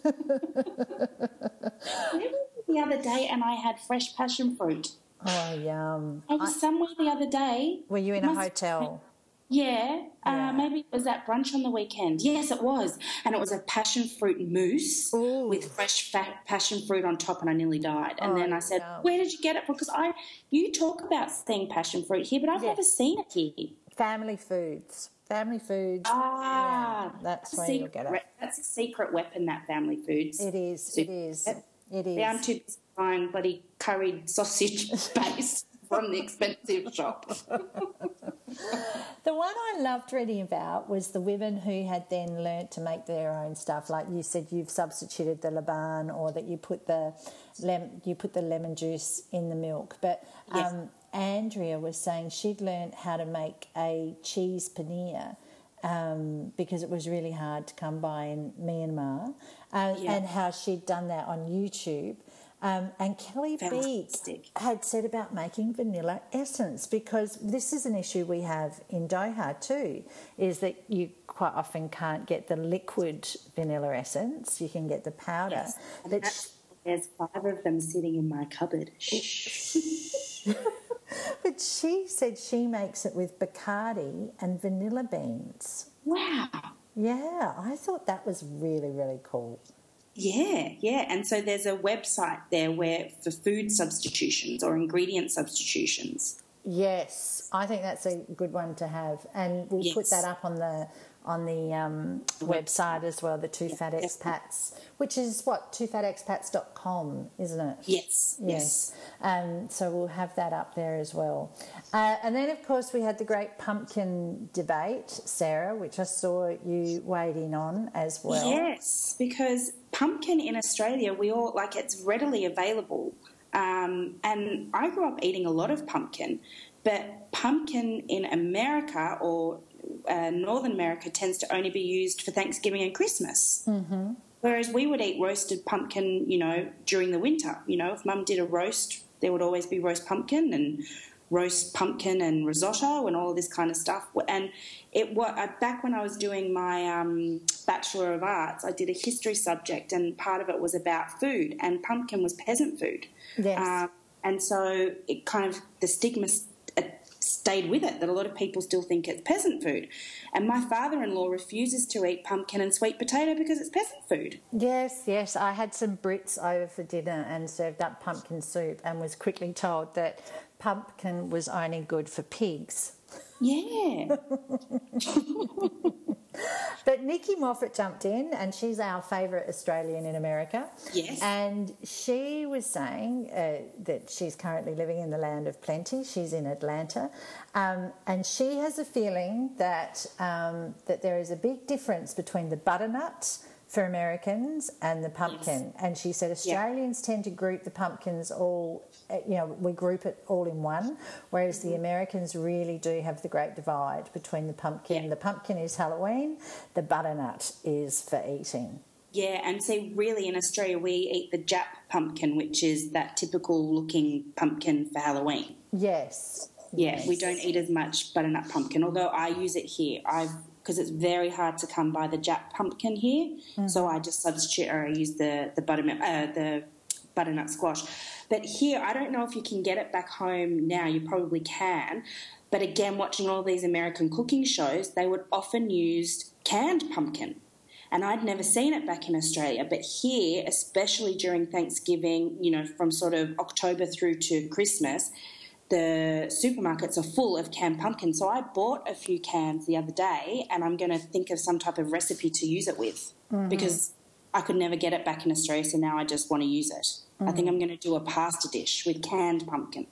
The other day, and I had fresh passion fruit. Oh, yum. I was somewhere the other day. Were you in a hotel? Yeah. Maybe it was at brunch on the weekend. Yes, it was. And it was a passion fruit mousse with fresh passion fruit on top, and I nearly died. And then I said, where did you get it from? Because you talk about seeing passion fruit here, but I've never seen it here. Family Foods. Family Foods. Ah. Yeah, that's where you'll get it. That's a secret weapon, that Family Foods. It is. It is. It is. I'm too busy buying bloody curried sausage base from the expensive shop. The one I loved reading about was the women who had then learnt to make their own stuff. Like you said, you've substituted the Laban, or that you put the lemon juice in the milk. But Andrea was saying she'd learnt how to make a cheese paneer. Because it was really hard to come by in Myanmar, and how she'd done that on YouTube. And Kelly Beek had said about making vanilla essence, because this is an issue we have in Doha too, is that you quite often can't get the liquid vanilla essence. You can get the powder. Yes. There's 5 of them sitting in my cupboard. Shh. said she makes it with Bacardi and vanilla beans. Wow. Yeah, I thought that was really, really cool. Yeah, yeah. And so there's a website there where for food substitutions or ingredient substitutions. Yes, I think that's a good one to have, and we'll put that up on the website as well, the Two Fat Expats, which is what, twofatexpats.com, isn't it? Yes. So we'll have that up there as well. And then, of course, we had the great pumpkin debate, Sarah, which I saw you weighed in on as well. Yes, because pumpkin in Australia, we all like it's readily available. And I grew up eating a lot of pumpkin, but pumpkin in America or Northern America tends to only be used for Thanksgiving and Christmas. Mm-hmm. Whereas we would eat roasted pumpkin, during the winter. If Mum did a roast, there would always be roast pumpkin and risotto and all of this kind of stuff. And back when I was doing my Bachelor of Arts, I did a history subject, and part of it was about food, and pumpkin was peasant food. Yes. And so it kind of, the stigma stayed with it, that a lot of people still think it's peasant food. And my father-in-law refuses to eat pumpkin and sweet potato because it's peasant food. Yes. I had some Brits over for dinner and served up pumpkin soup and was quickly told that pumpkin was only good for pigs. Yeah. But Nikki Moffat jumped in, and she's our favourite Australian in America. Yes. And she was saying that she's currently living in the land of plenty. She's in Atlanta. And she has a feeling that there is a big difference between the butternut for Americans and the pumpkin. Yes. And she said Australians tend to group the pumpkins all, we group it all in one, whereas the Americans really do have the great divide between the pumpkin. Yeah. The pumpkin is Halloween, the butternut is for eating. Yeah, and see, really in Australia we eat the Jap pumpkin, which is that typical looking pumpkin for Halloween. Yes. Yeah, we don't eat as much butternut pumpkin, although I use it here. Because it's very hard to come by the Jap pumpkin here, so I just substitute, or I use the butternut squash. But here, I don't know if you can get it back home now. You probably can. But again, watching all these American cooking shows, they would often use canned pumpkin. And I'd never seen it back in Australia. But here, especially during Thanksgiving, from sort of October through to Christmas, the supermarkets are full of canned pumpkin. So I bought a few cans the other day, and I'm going to think of some type of recipe to use it with because I could never get it back in Australia, so now I just want to use it. I think I'm going to do a pasta dish with canned pumpkin.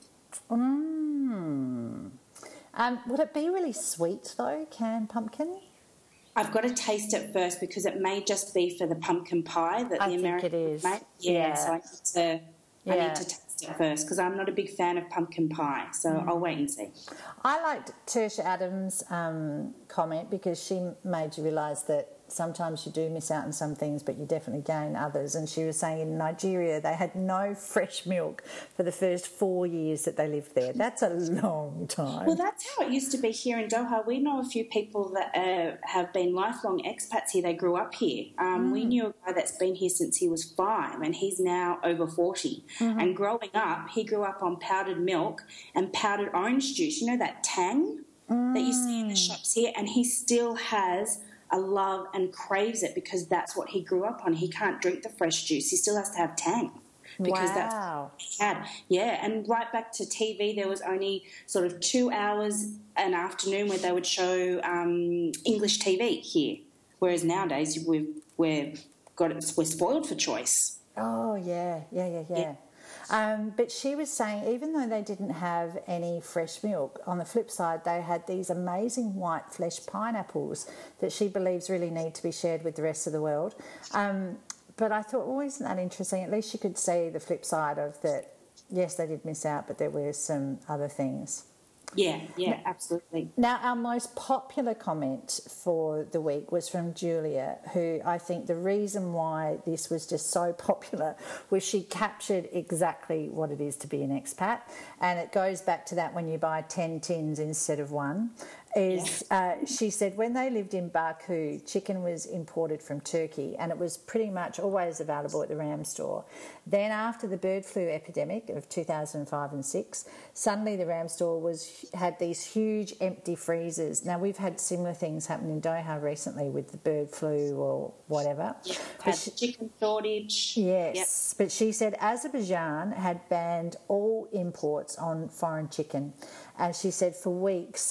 Would it be really sweet, though, canned pumpkin? I've got to taste it first because it may just be for the pumpkin pie that the Americans make. Yeah, so I need to taste it first because I'm not a big fan of pumpkin pie, so I'll wait and see. I liked Tertia Adams' comment because she made you realise that sometimes you do miss out on some things, but you definitely gain others. And she was saying in Nigeria they had no fresh milk for the first 4 years that they lived there. That's a long time. Well, that's how it used to be here in Doha. We know a few people that have been lifelong expats here. They grew up here. We knew a guy that's been here since he was 5 and he's now over 40. And growing up, he grew up on powdered milk and powdered orange juice. You know that tang that you see in the shops here? And he still has a love and craves it because that's what he grew up on. He can't drink the fresh juice. He still has to have tang because that's what he had. Yeah, and right back to TV, there was only sort of 2 hours an afternoon where they would show English TV here, whereas nowadays we're spoiled for choice. Oh, yeah. But she was saying even though they didn't have any fresh milk, on the flip side they had these amazing white flesh pineapples that she believes really need to be shared with the rest of the world. But I thought, isn't that interesting? At least you could see the flip side of that. Yes, they did miss out, but there were some other things. Yeah, absolutely. Now, our most popular comment for the week was from Julia, who I think the reason why this was just so popular was she captured exactly what it is to be an expat. And it goes back to that when you buy 10 tins instead of 1. she said when they lived in Baku, chicken was imported from Turkey and it was pretty much always available at the Ram store. Then after the bird flu epidemic of 2005 and 6, suddenly the Ram store had these huge empty freezers. Now, we've had similar things happen in Doha recently with the bird flu or whatever. Yeah, had chicken shortage. Yes, but she said Azerbaijan had banned all imports on foreign chicken. And she said for weeks,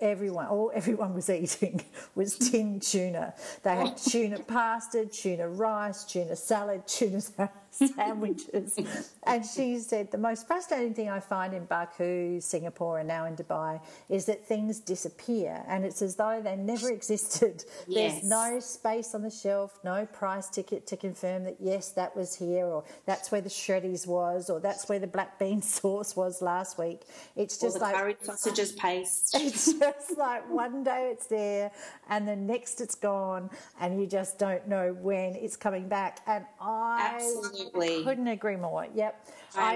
everyone was eating was tinned tuna. They had tuna pasta, tuna rice, tuna salad, tuna sandwiches. And she said the most frustrating thing I find in Baku, Singapore and now in Dubai is that things disappear and it's as though they never existed. Yes. There's no space on the shelf, no price ticket to confirm that, yes, that was here or that's where the shreddies was or that's where the black bean sauce was last week. It's just like curry sausages paste. It's just like one day it's there and the next it's gone and you just don't know when it's coming back. And I couldn't agree more. Yep.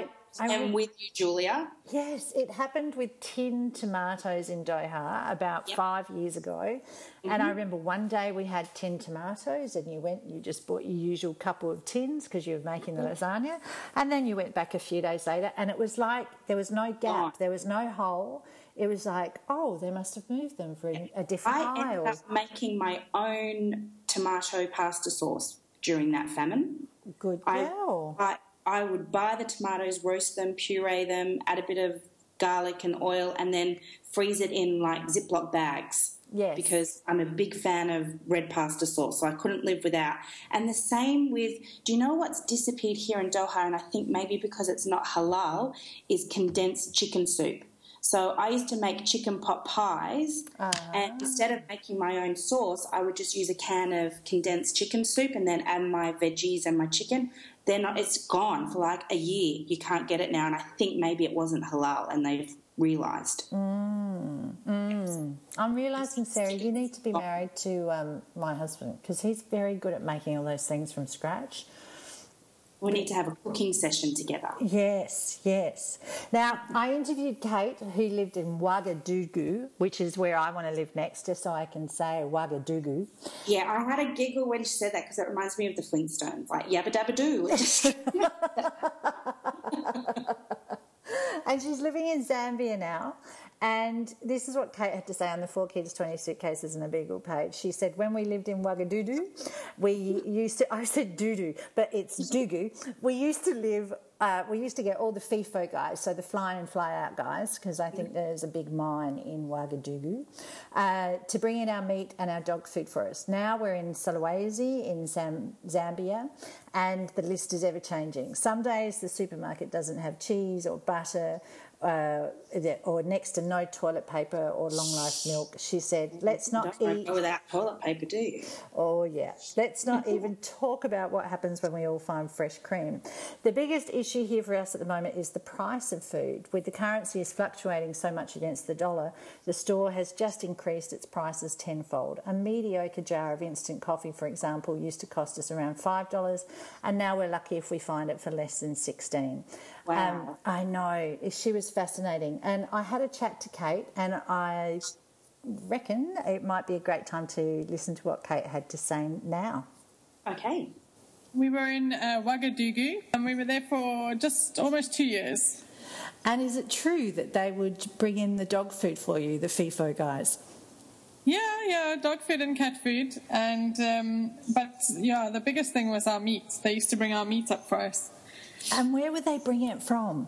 I'm with you, Julia. Yes, it happened with tinned tomatoes in Doha about 5 years ago. And I remember one day we had tinned tomatoes and you just bought your usual couple of tins because you were making the lasagna. And then you went back a few days later and it was like there was no gap, there was no hole. It was like, oh, they must have moved them for a different aisle. I ended up making my own tomato pasta sauce during that famine. Good girl. I would buy the tomatoes, roast them, puree them, add a bit of garlic and oil, and then freeze it in like Ziploc bags. Yes. Because I'm a big fan of red pasta sauce, so I couldn't live without. And the same with, do you know what's disappeared here in Doha, and I think maybe because it's not halal, is condensed chicken soup. So I used to make chicken pot pies, and instead of making my own sauce, I would just use a can of condensed chicken soup and then add my veggies and my chicken. It's gone for like a year. You can't get it now, and I think maybe it wasn't halal, and they've realised. I'm realising, Sarah, you need to be married to my husband because he's very good at making all those things from scratch. We need to have a cooking session together. Yes, yes. Now, I interviewed Kate, who lived in Ouagadougou, which is where I want to live next, just so I can say Ouagadougou. Yeah, I had a giggle when she said that because it reminds me of the Flintstones, like yabba dabba doo. And she's living in Zambia now. And this is what Kate had to say on the 4 Kids, 20 Suitcases and a Beagle page. She said, when we lived in Ouagadougou, I said doo-doo, but it's Dugu. We used to get all the FIFO guys, so the fly in, fly out guys, because I think there's a big mine in Ouagadougou, to bring in our meat and our dog food for us. Now we're in Sulawesi in Zambia, and the list is ever changing. Some days the supermarket doesn't have cheese or butter, or next to no toilet paper or long life milk. She said, let's not eat without toilet paper, do you? Oh yeah, let's not even talk about what happens when we all find fresh cream. The biggest issue here for us at the moment is the price of food. With the currency is fluctuating so much against the dollar, the store has just increased its prices tenfold. A mediocre jar of instant coffee, for example, used to cost us around $5, and now we're lucky if we find it for less than $16. Wow. I know. She was fascinating. And I had a chat to Kate, and I reckon it might be a great time to listen to what Kate had to say now. Okay. We were in Ouagadougou, and we were there for just almost 2 years. And is it true that they would bring in the dog food for you, the FIFO guys? Yeah, dog food and cat food. And but the biggest thing was our meat. They used to bring our meat up for us. And where would they bring it from?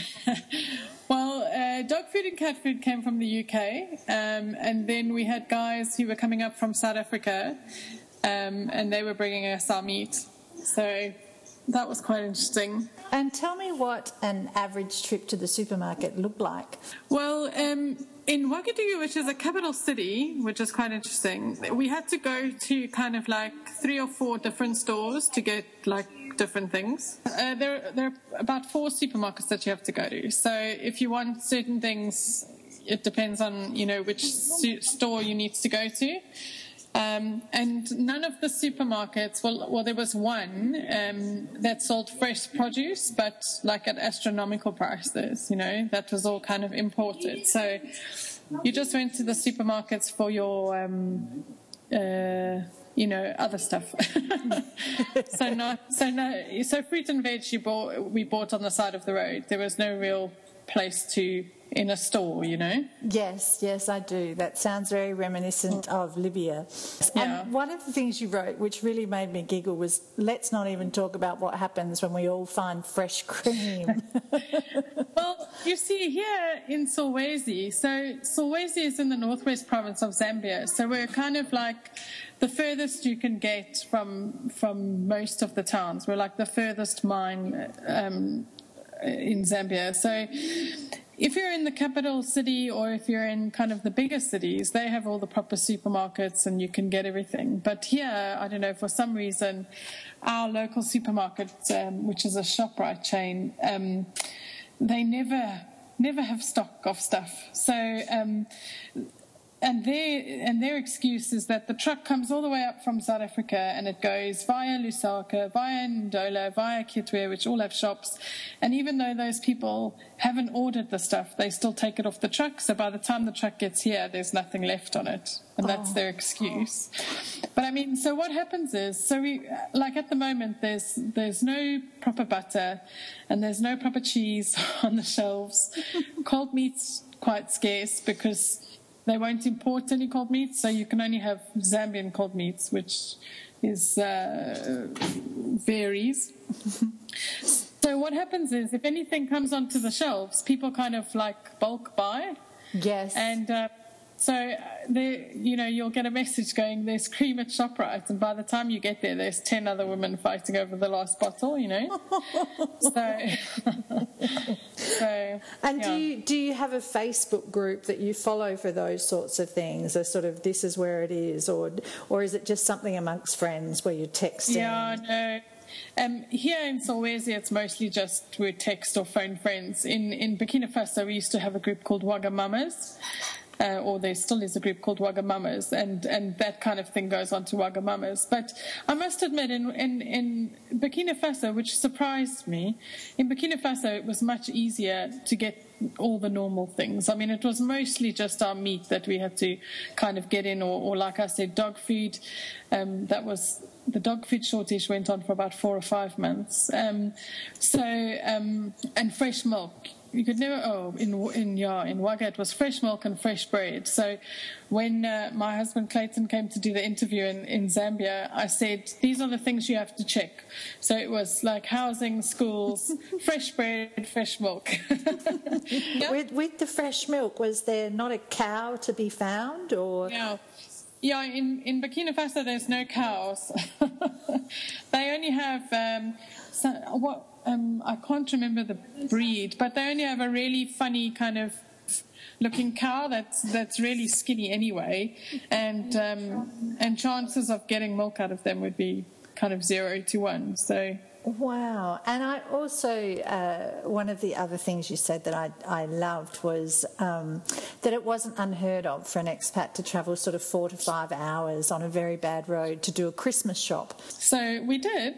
Well, dog food and cat food came from the UK, and then we had guys who were coming up from South Africa, and they were bringing us our meat. So that was quite interesting. And tell me what an average trip to the supermarket looked like. Well, in Ouagadougou, which is a capital city, which is quite interesting, we had to go to kind of like 3 or 4 different stores to get like different things. There are about 4 supermarkets that you have to go to. So if you want certain things, it depends on, which store you need to go to. And none of the supermarkets, well, there was one that sold fresh produce, but like at astronomical prices, that was all kind of imported. So you just went to the supermarkets for your, other stuff. So fruit and veg we bought on the side of the road. There was no real place to in a store, Yes, I do. That sounds very reminiscent of Libya. Yeah. And one of the things you wrote, which really made me giggle, was let's not even talk about what happens when we all find fresh cream. Well, you see, here in Solwezi, so Solwezi is in the northwest province of Zambia, so we're kind of like the furthest you can get from most of the towns. We're like the furthest mine in Zambia. So if you're in the capital city or if you're in kind of the bigger cities, they have all the proper supermarkets and you can get everything. But here, I don't know, for some reason, our local supermarket, which is a ShopRite chain, they never have stock of stuff. So and their excuse is that the truck comes all the way up from South Africa and it goes via Lusaka, via Ndola, via Kitwe, which all have shops. And even though those people haven't ordered the stuff, they still take it off the truck. So by the time the truck gets here, there's nothing left on it. And that's their excuse. But I mean, so what happens is, so we, like at the moment, there's no proper butter and there's no proper cheese on the shelves. Cold meat's quite scarce because they won't import any cold meat, so you can only have Zambian cold meats, which is varies. So what happens is, if anything comes onto the shelves, people kind of like bulk buy. Yes. And so you'll get a message going, there's cream at ShopRite, and by the time you get there's 10 other women fighting over the last bottle, So and yeah. do you have a Facebook group that you follow for those sorts of things, or sort of this is where it is, or is it just something amongst friends where you're texting? Yeah, no. Here in Solwezi, it's mostly just we text or phone friends. In Burkina Faso, we used to have a group called Wagamamas. Or there still is a group called Wagamamas, and that kind of thing goes on to Wagamamas. But I must admit, in Burkina Faso, which surprised me, in Burkina Faso it was much easier to get all the normal things. I mean, it was mostly just our meat that we had to kind of get in, or like I said, dog food. The dog food shortage went on for about 4 or 5 months. And fresh milk. You could never. In Wagga it was fresh milk and fresh bread. So when my husband Clayton came to do the interview in Zambia, I said these are the things you have to check. So it was like housing, schools, fresh bread, fresh milk. Yeah. With the fresh milk, was there not a cow to be found, or? Yeah. In Burkina Faso there's no cows. They only have I can't remember the breed, but they only have a really funny kind of looking cow that's really skinny anyway, and chances of getting milk out of them would be kind of 0 to 1. So. Wow. And I also, one of the other things you said that I loved was that it wasn't unheard of for an expat to travel sort of 4 to 5 hours on a very bad road to do a Christmas shop. So we did.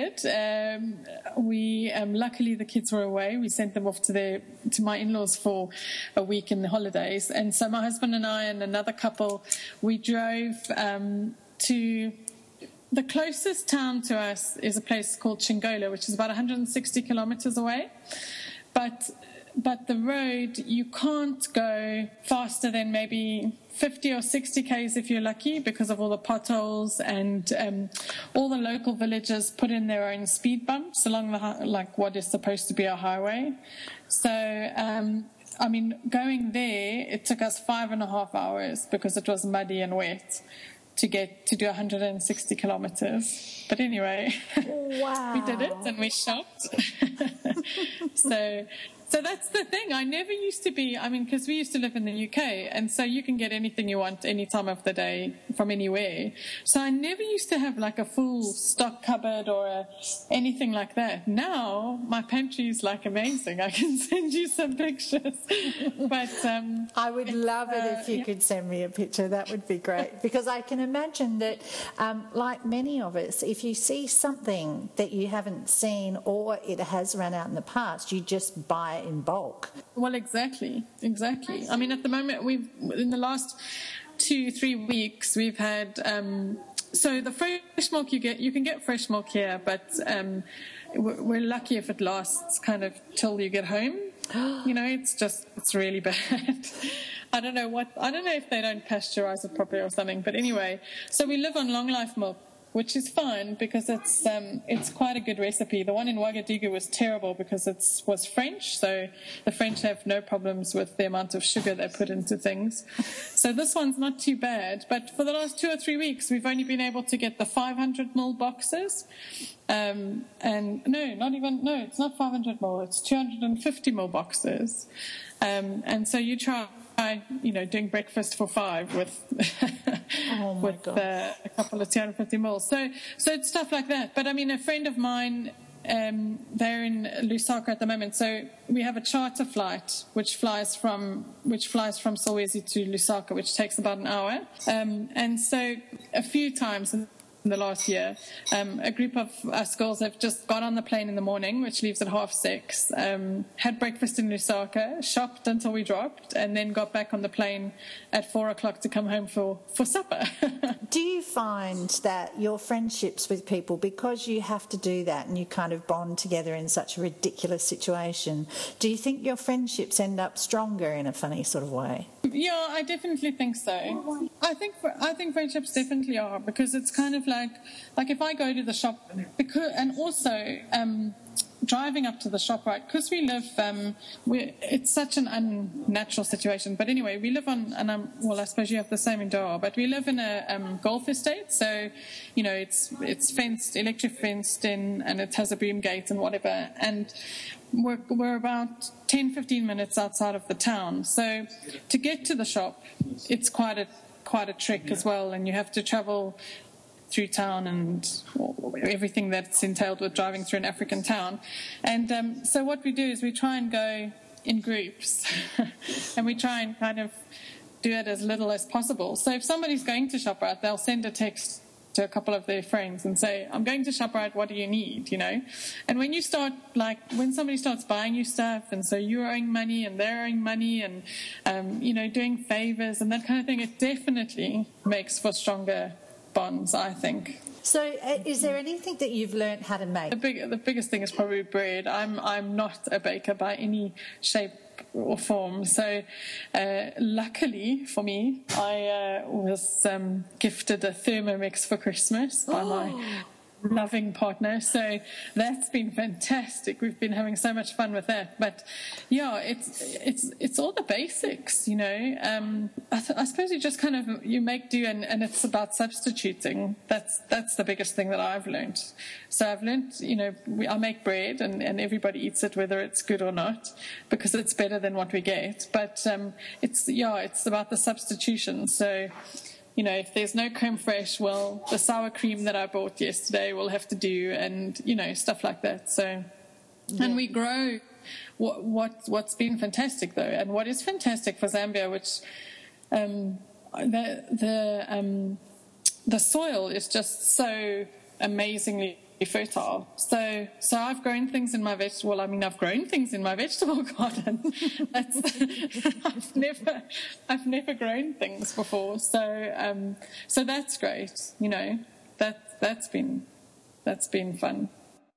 Luckily the kids were away. We sent them off to my in-laws for a week in the holidays. And so my husband and I and another couple, we drove to... The closest town to us is a place called Chingola, which is about 160 kilometers away. But the road, you can't go faster than maybe 50 or 60 k's if you're lucky, because of all the potholes, and all the local villages put in their own speed bumps along what is supposed to be a highway. So I mean, going there, it took us 5.5 hours because it was muddy and wet to do 160 kilometers. But anyway, wow. We did it and we shopped. So So that's the thing. I never used to be, because we used to live in the UK, and so you can get anything you want any time of the day from anywhere. So I never used to have like a full stock cupboard or anything like that. Now my pantry is like amazing. I can send you some pictures. But I would love it if you could send me a picture. That would be great, because I can imagine that, like many of us, if you see something that you haven't seen or it has run out in the past, you just buy it in bulk. Well, exactly. At the moment, in the last 2-3 weeks, we've had, so the fresh milk you can get fresh milk here, but we're lucky if it lasts kind of till you get home. It's really bad. I don't know if they don't pasteurize it properly or something, but anyway, so we live on long life milk, which is fine because it's quite a good recipe. The one in Ouagadougou was terrible because it was French, so the French have no problems with the amount of sugar they put into things. So this one's not too bad, but for the last 2 or 3 weeks, we've only been able to get the 500ml boxes. And it's not 500ml, it's 250ml boxes. And so you try, doing breakfast for 5 with a couple of 250ml. So it's stuff like that. But a friend of mine, they're in Lusaka at the moment. So we have a charter flight which flies from Solwezi to Lusaka, which takes about an hour. And so a few times in the last year, a group of us girls have just got on the plane in the morning, which leaves at 6:30, had breakfast in Lusaka, shopped until we dropped, and then got back on the plane at 4:00 to come home for supper. Do you find that your friendships with people, because you have to do that and you kind of bond together in such a ridiculous situation, do you think your friendships end up stronger in a funny sort of way? Yeah, I definitely think so. I think friendships definitely are, because it's kind of like if I go to the shop, and also driving up to the shop, right? Because we live, it's such an unnatural situation. But anyway, we live on, and I suppose you have the same in Doha, but we live in a golf estate. So, it's fenced, electric fenced in, and it has a boom gate and whatever. And we're about 10-15 minutes outside of the town. So to get to the shop, it's quite a trek as well, and you have to travel through town and everything that's entailed with driving through an African town. And so what we do is we try and go in groups and we try and kind of do it as little as possible. So if somebody's going to ShopRite, they'll send a text to a couple of their friends and say, I'm going to ShopRite, what do you need, And when you start, when somebody starts buying you stuff, and so you're owing money and they're owing money and, doing favors and that kind of thing, it definitely makes for stronger bonds, I think. So is there anything that you've learned how to make? The biggest thing is probably bread. I'm not a baker by any shape or form. So luckily for me, I was gifted a Thermomix for Christmas by my loving partner. So that's been fantastic. We've been having so much fun with that. But yeah, it's all the basics, I suppose you just kind of, you make do, and it's about substituting. That's the biggest thing that I've learned. So I've learned, I make bread and everybody eats it, whether it's good or not, because it's better than what we get. But it's about the substitution. So if there's no creme fraiche, well, the sour cream that I bought yesterday will have to do, and, stuff like that. So, and we grow what's been fantastic, though, and what is fantastic for Zambia, which the soil is just so amazingly fertile. So I've grown things in my vegetable. I've grown things in my vegetable garden. I've never grown things before. So that's great. That's been fun.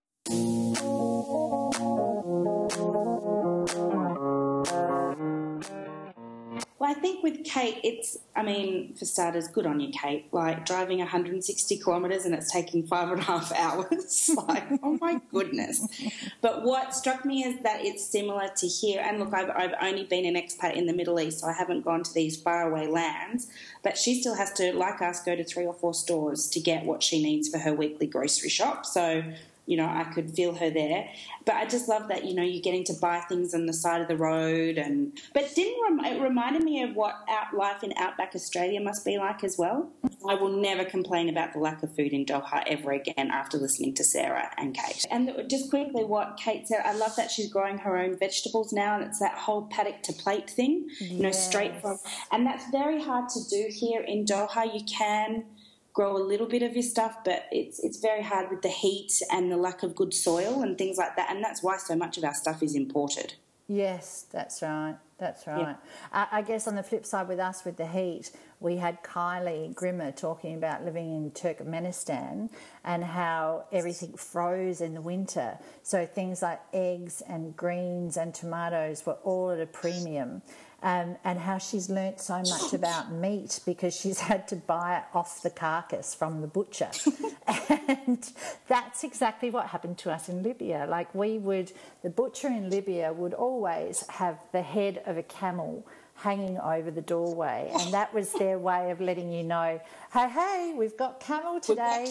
Well, I think with Kate, for starters, good on you, Kate. Driving 160 kilometres and it's taking 5.5 hours. Oh my goodness. But what struck me is that it's similar to here. And look, I've only been an expat in the Middle East, so I haven't gone to these faraway lands. But she still has to, like us, go to 3 or 4 stores to get what she needs for her weekly grocery shop. So I could feel her there. But I just love that, you're getting to buy things on the side of the road. But it reminded me of what life in outback Australia must be like as well. I will never complain about the lack of food in Doha ever again after listening to Sarah and Kate. And just quickly what Kate said, I love that she's growing her own vegetables now, and it's that whole paddock to plate thing, straight from. And that's very hard to do here in Doha. You can grow a little bit of your stuff, but it's very hard with the heat and the lack of good soil and things like that, and that's why so much of our stuff is imported. Yes, that's right. Yeah. I guess on the flip side with us, with the heat, we had Kylie Grimmer talking about living in Turkmenistan and how everything froze in the winter. So things like eggs and greens and tomatoes were all at a premium. And how she's learnt so much about meat because she's had to buy it off the carcass from the butcher. And that's exactly what happened to us in Libya. Like the butcher in Libya would always have the head of a camel hanging over the doorway, and that was their way of letting you know, hey, we've got camel today.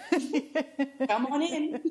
Come on in.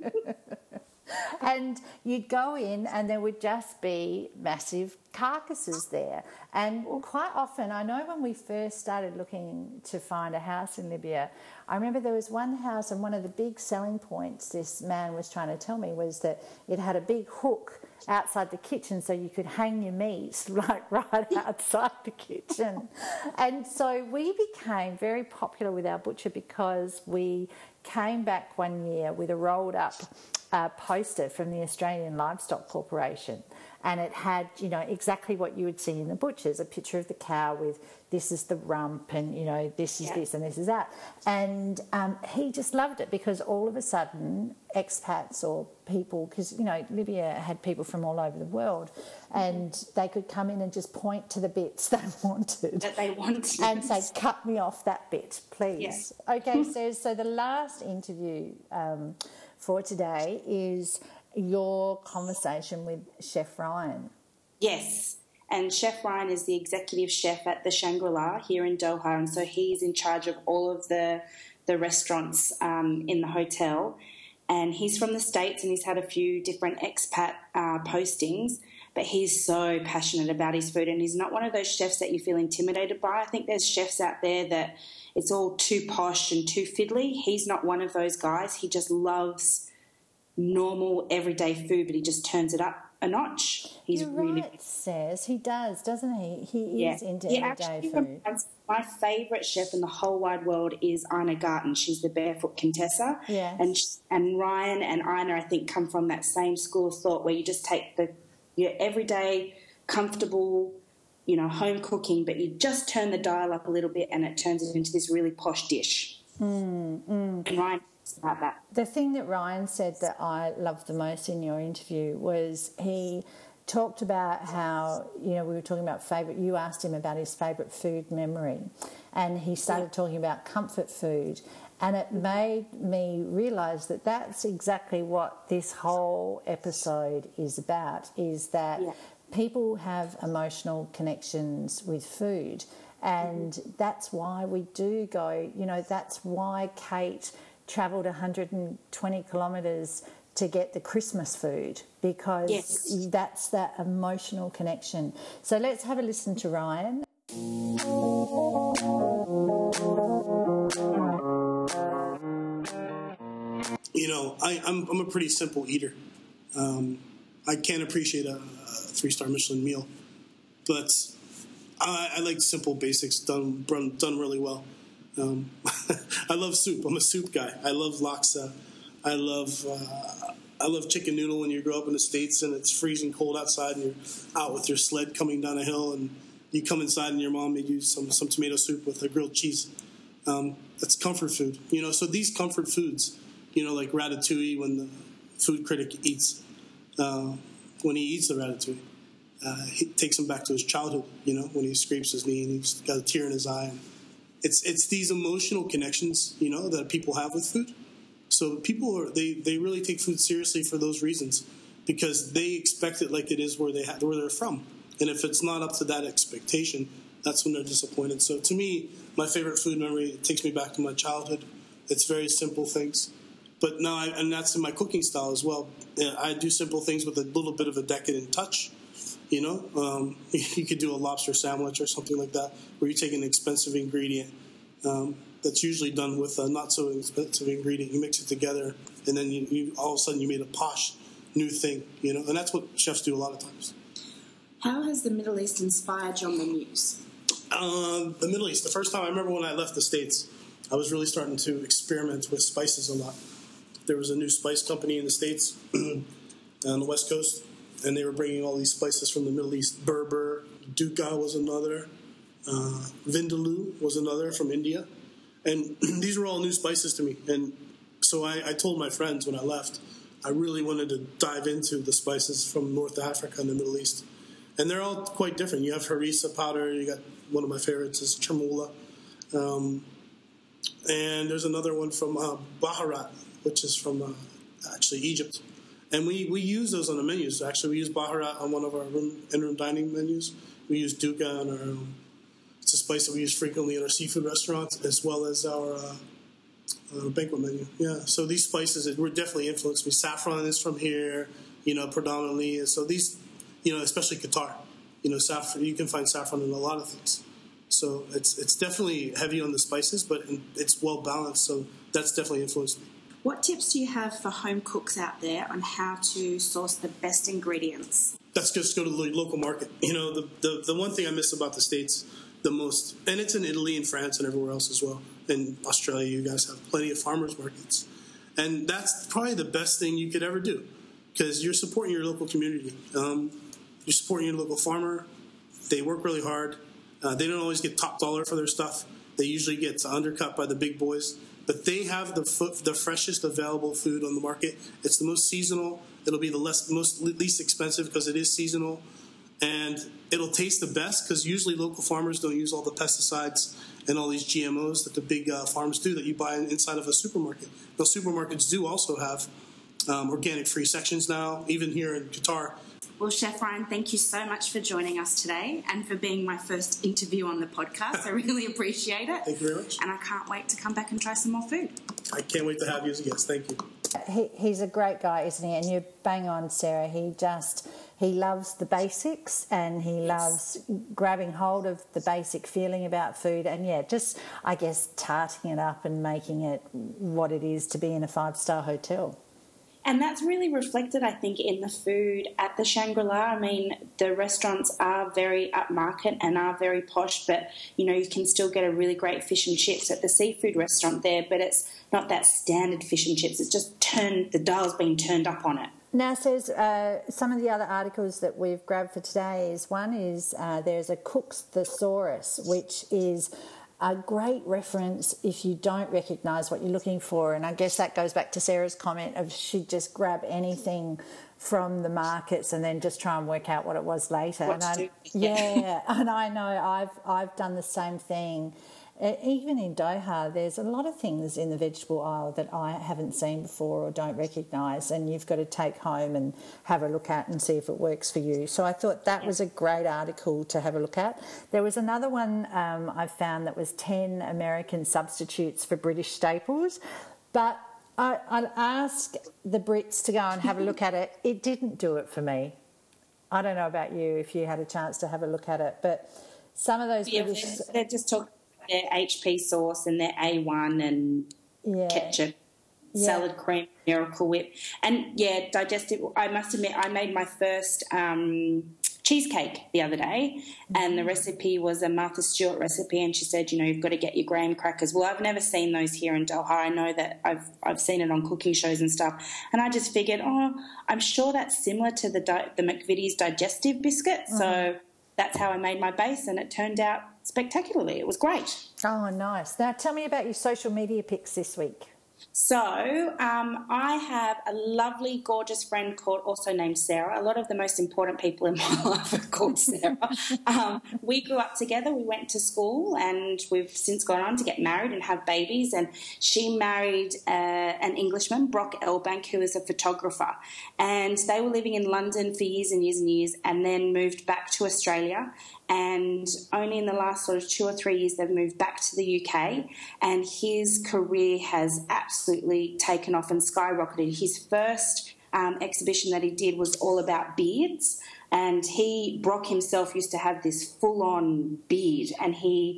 And you'd go in and there would just be massive carcasses there. And quite often, I know when we first started looking to find a house in Libya, I remember there was one house, and one of the big selling points this man was trying to tell me was that it had a big hook outside the kitchen so you could hang your meat right outside the kitchen. And so we became very popular with our butcher because we came back one year with a rolled up poster from the Australian Livestock Corporation, and it had, exactly what you would see in the butchers, a picture of the cow with this is the rump and, this is this and this is that. And he just loved it because all of a sudden expats or people, because, Libya had people from all over the world, and they could come in and just point to the bits they wanted. That they wanted. And say, cut me off that bit, please. Yeah. Okay, so the last interview for today is your conversation with Chef Ryan. Yes, and Chef Ryan is the executive chef at the Shangri-La here in Doha, and so he's in charge of all of the restaurants in the hotel. And he's from the States, and he's had a few different expat postings, but he's so passionate about his food, and he's not one of those chefs that you feel intimidated by. I think there's chefs out there that it's all too posh and too fiddly. He's not one of those guys. He just loves normal, everyday food, but he just turns it up a notch. He's says he does, doesn't he? He is into everyday food. My favourite chef in the whole wide world is Ina Garten. She's the Barefoot Contessa. Yes. And Ryan and Ina, I think, come from that same school of thought where you just take your everyday, comfortable, home cooking, but you just turn the dial up a little bit and it turns it into this really posh dish. And Ryan talks about that. The thing that Ryan said that I loved the most in your interview was he talked about how, we were talking about you asked him about his favourite food memory, and he started talking about comfort food, and it made me realise that that's exactly what this whole episode is about, is that people have emotional connections with food, and that's why we do go, that's why Kate travelled 120 kilometres to get the Christmas food, because that's that emotional connection. So let's have a listen to Ryan. I'm a pretty simple eater. I can't appreciate a 3-star Michelin meal, but I like simple basics done really well. I love soup. I'm a soup guy. I love laksa. I love chicken noodle when you grow up in the States and it's freezing cold outside and you're out with your sled coming down a hill and you come inside and your mom made you some tomato soup with a grilled cheese. That's comfort food. So these comfort foods, like ratatouille, when the food critic eats, when he eats the ratatouille, he takes him back to his childhood, when he scrapes his knee and he's got a tear in his eye. It's these emotional connections, that people have with food. So people they really take food seriously for those reasons, because they expect it like it is where they're from. And if it's not up to that expectation, that's when they're disappointed. So to me, my favorite food memory, it takes me back to my childhood. It's very simple things. But no, and that's in my cooking style as well. I do simple things with a little bit of a decadent touch. You know, you could do a lobster sandwich or something like that, where you take an expensive ingredient that's usually done with a not so expensive ingredient. You mix it together, and then you all of a sudden you made a posh new thing. You know, and that's what chefs do a lot of times. How has the Middle East inspired your menus? The Middle East. The first time I remember when I left the States, I was really starting to experiment with spices a lot. There was a new spice company in the States on the West Coast, and they were bringing all these spices from the Middle East. Berber, dukkha was another, vindaloo was another from India. And these were all new spices to me. And so I told my friends when I left, I really wanted to dive into the spices from North Africa and the Middle East. And they're all quite different. You have harissa powder. You got one of my favorites is chamula. And there's another one from Baharat, which is from actually Egypt. And we use those on the menus. Actually, we use Baharat on one of our in-room dining menus. We use dukkha on our it's a spice that we use frequently in our seafood restaurants as well as our banquet menu. Yeah, so these spices were definitely influenced me. Saffron is from here, you know, predominantly. So these, you know, especially Qatar, you know, saffron. You can find saffron in a lot of things. So it's definitely heavy on the spices, but it's well balanced. So that's definitely influenced me. What tips do you have for home cooks out there on how to source the best ingredients? That's just go to the local market. You know, the one thing I miss about the States the most, and it's in Italy and France and everywhere else as well. In Australia, you guys have plenty of farmers markets. And that's probably the best thing you could ever do because you're supporting your local community. You're supporting your local farmer. They work really hard. They don't always get top dollar for their stuff. They usually get undercut by the big boys. But they have the freshest available food on the market. It's the most seasonal. It'll be the least expensive because it is seasonal. And it'll taste the best because usually local farmers don't use all the pesticides and all these GMOs that the big farms do that you buy inside of a supermarket. Those supermarkets do also have organic-free sections now, even here in Qatar. Well, Chef Ryan, thank you so much for joining us today and for being my first interview on the podcast. I really appreciate it. Thank you very much. And I can't wait to come back and try some more food. I can't wait to have you as a guest. Thank you. He's a great guy, isn't he? And you're bang on, Sarah. He loves the basics and he loves grabbing hold of the basic feeling about food and, just, I guess, tarting it up and making it what it is to be in a 5-star hotel. And that's really reflected, I think, in the food at the Shangri-La. I mean, the restaurants are very upmarket and are very posh, but, you know, you can still get a really great fish and chips at the seafood restaurant there, but it's not that standard fish and chips. It's just the dial's been turned up on it. Now, says some of the other articles that we've grabbed for today is there's a Cook's Thesaurus, which is a great reference if you don't recognise what you're looking for. And I guess that goes back to Sarah's comment of she'd just grab anything from the markets and then just try and work out what it was later. And I know I've done the same thing. Even in Doha, there's a lot of things in the vegetable aisle that I haven't seen before or don't recognise, and you've got to take home and have a look at and see if it works for you. So I thought that was a great article to have a look at. There was another one I found that was 10 American substitutes for British staples, but I'd ask the Brits to go and have a look at it. It didn't do it for me. I don't know about you if you had a chance to have a look at it, but some of those British... They're just talking their HP sauce and their A1 and ketchup, salad cream, Miracle Whip. And, digestive. I must admit, I made my first cheesecake the other day, and the recipe was a Martha Stewart recipe, and she said, you've got to get your graham crackers. Well, I've never seen those here in Doha. I know that I've seen it on cooking shows and stuff, and I just figured, I'm sure that's similar to the McVitie's digestive biscuit, so that's how I made my base, and it turned out spectacularly. It was great. Oh, nice. Now, tell me about your social media pics this week. So I have a lovely, gorgeous friend also named Sarah. A lot of the most important people in my life are called Sarah. We grew up together. We went to school, and we've since gone on to get married and have babies. And she married an Englishman, Brock Elbank, who is a photographer. And they were living in London for years and years and years, and then moved back to Australia. and only in the last sort of 2 or 3 years they've moved back to the UK, and his career has absolutely taken off and skyrocketed. His first exhibition that he did was all about beards, and Brock himself used to have this full-on beard, and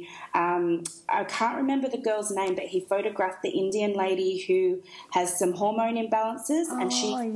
I can't remember the girl's name, but he photographed the Indian lady who has some hormone imbalances, and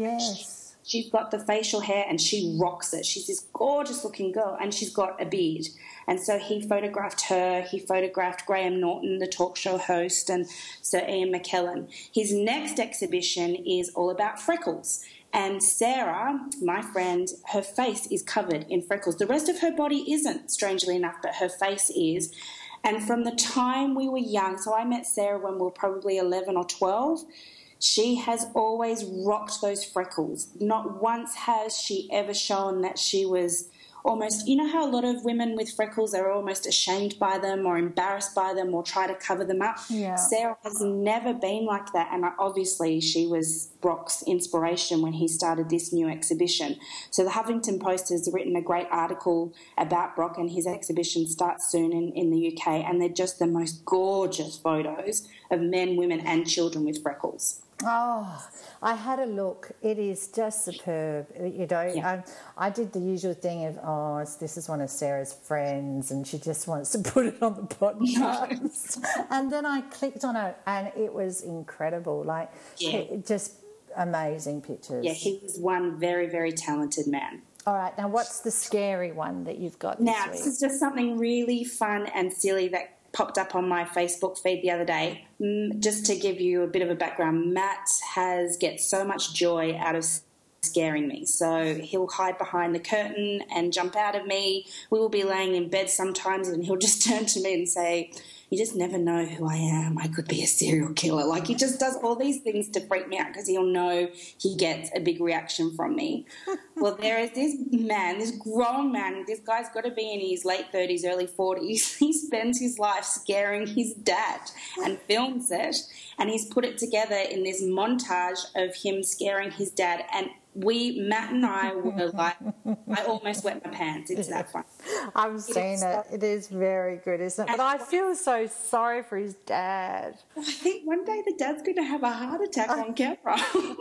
she's got the facial hair and she rocks it. She's this gorgeous looking girl and she's got a beard. And so he photographed her. He photographed Graham Norton, the talk show host, and Sir Ian McKellen. His next exhibition is all about freckles. And Sarah, my friend, her face is covered in freckles. The rest of her body isn't, strangely enough, but her face is. And from the time we were young, so I met Sarah when we were probably 11 or 12, she has always rocked those freckles. Not once has she ever shown that she was almost, you know how a lot of women with freckles are almost ashamed by them or embarrassed by them or try to cover them up? Yeah. Sarah has never been like that, and obviously she was Brock's inspiration when he started this new exhibition. So the Huffington Post has written a great article about Brock, and his exhibition starts soon in the UK, and they're just the most gorgeous photos of men, women and children with freckles. Oh, I had a look. It is just superb. You know, Yeah. I did the usual thing of, this is one of Sarah's friends and she just wants to put it on the podcast. And then I clicked on it and it was incredible. Like, just amazing pictures. Yeah, he was one very, very talented man. All right, now what's the scary one that you've got this week? This is just something really fun and silly that popped up on my Facebook feed the other day. Just to give you a bit of a background, Matt gets so much joy out of scaring me. So he'll hide behind the curtain and jump out of me. We will be laying in bed sometimes and he'll just turn to me and say, "You just never know who I am. I could be a serial killer." Like, he just does all these things to freak me out because he'll know he gets a big reaction from me. Well, there is this man, this grown man. This guy's got to be in his late 30s, early 40s. He spends his life scaring his dad and films it, and he's put it together in this montage of him scaring his dad. And Matt and I were like, I almost wet my pants. It's that fun. I've seen it. It is very good, isn't it? But I feel so sorry for his dad. I think one day the dad's going to have a heart attack on camera.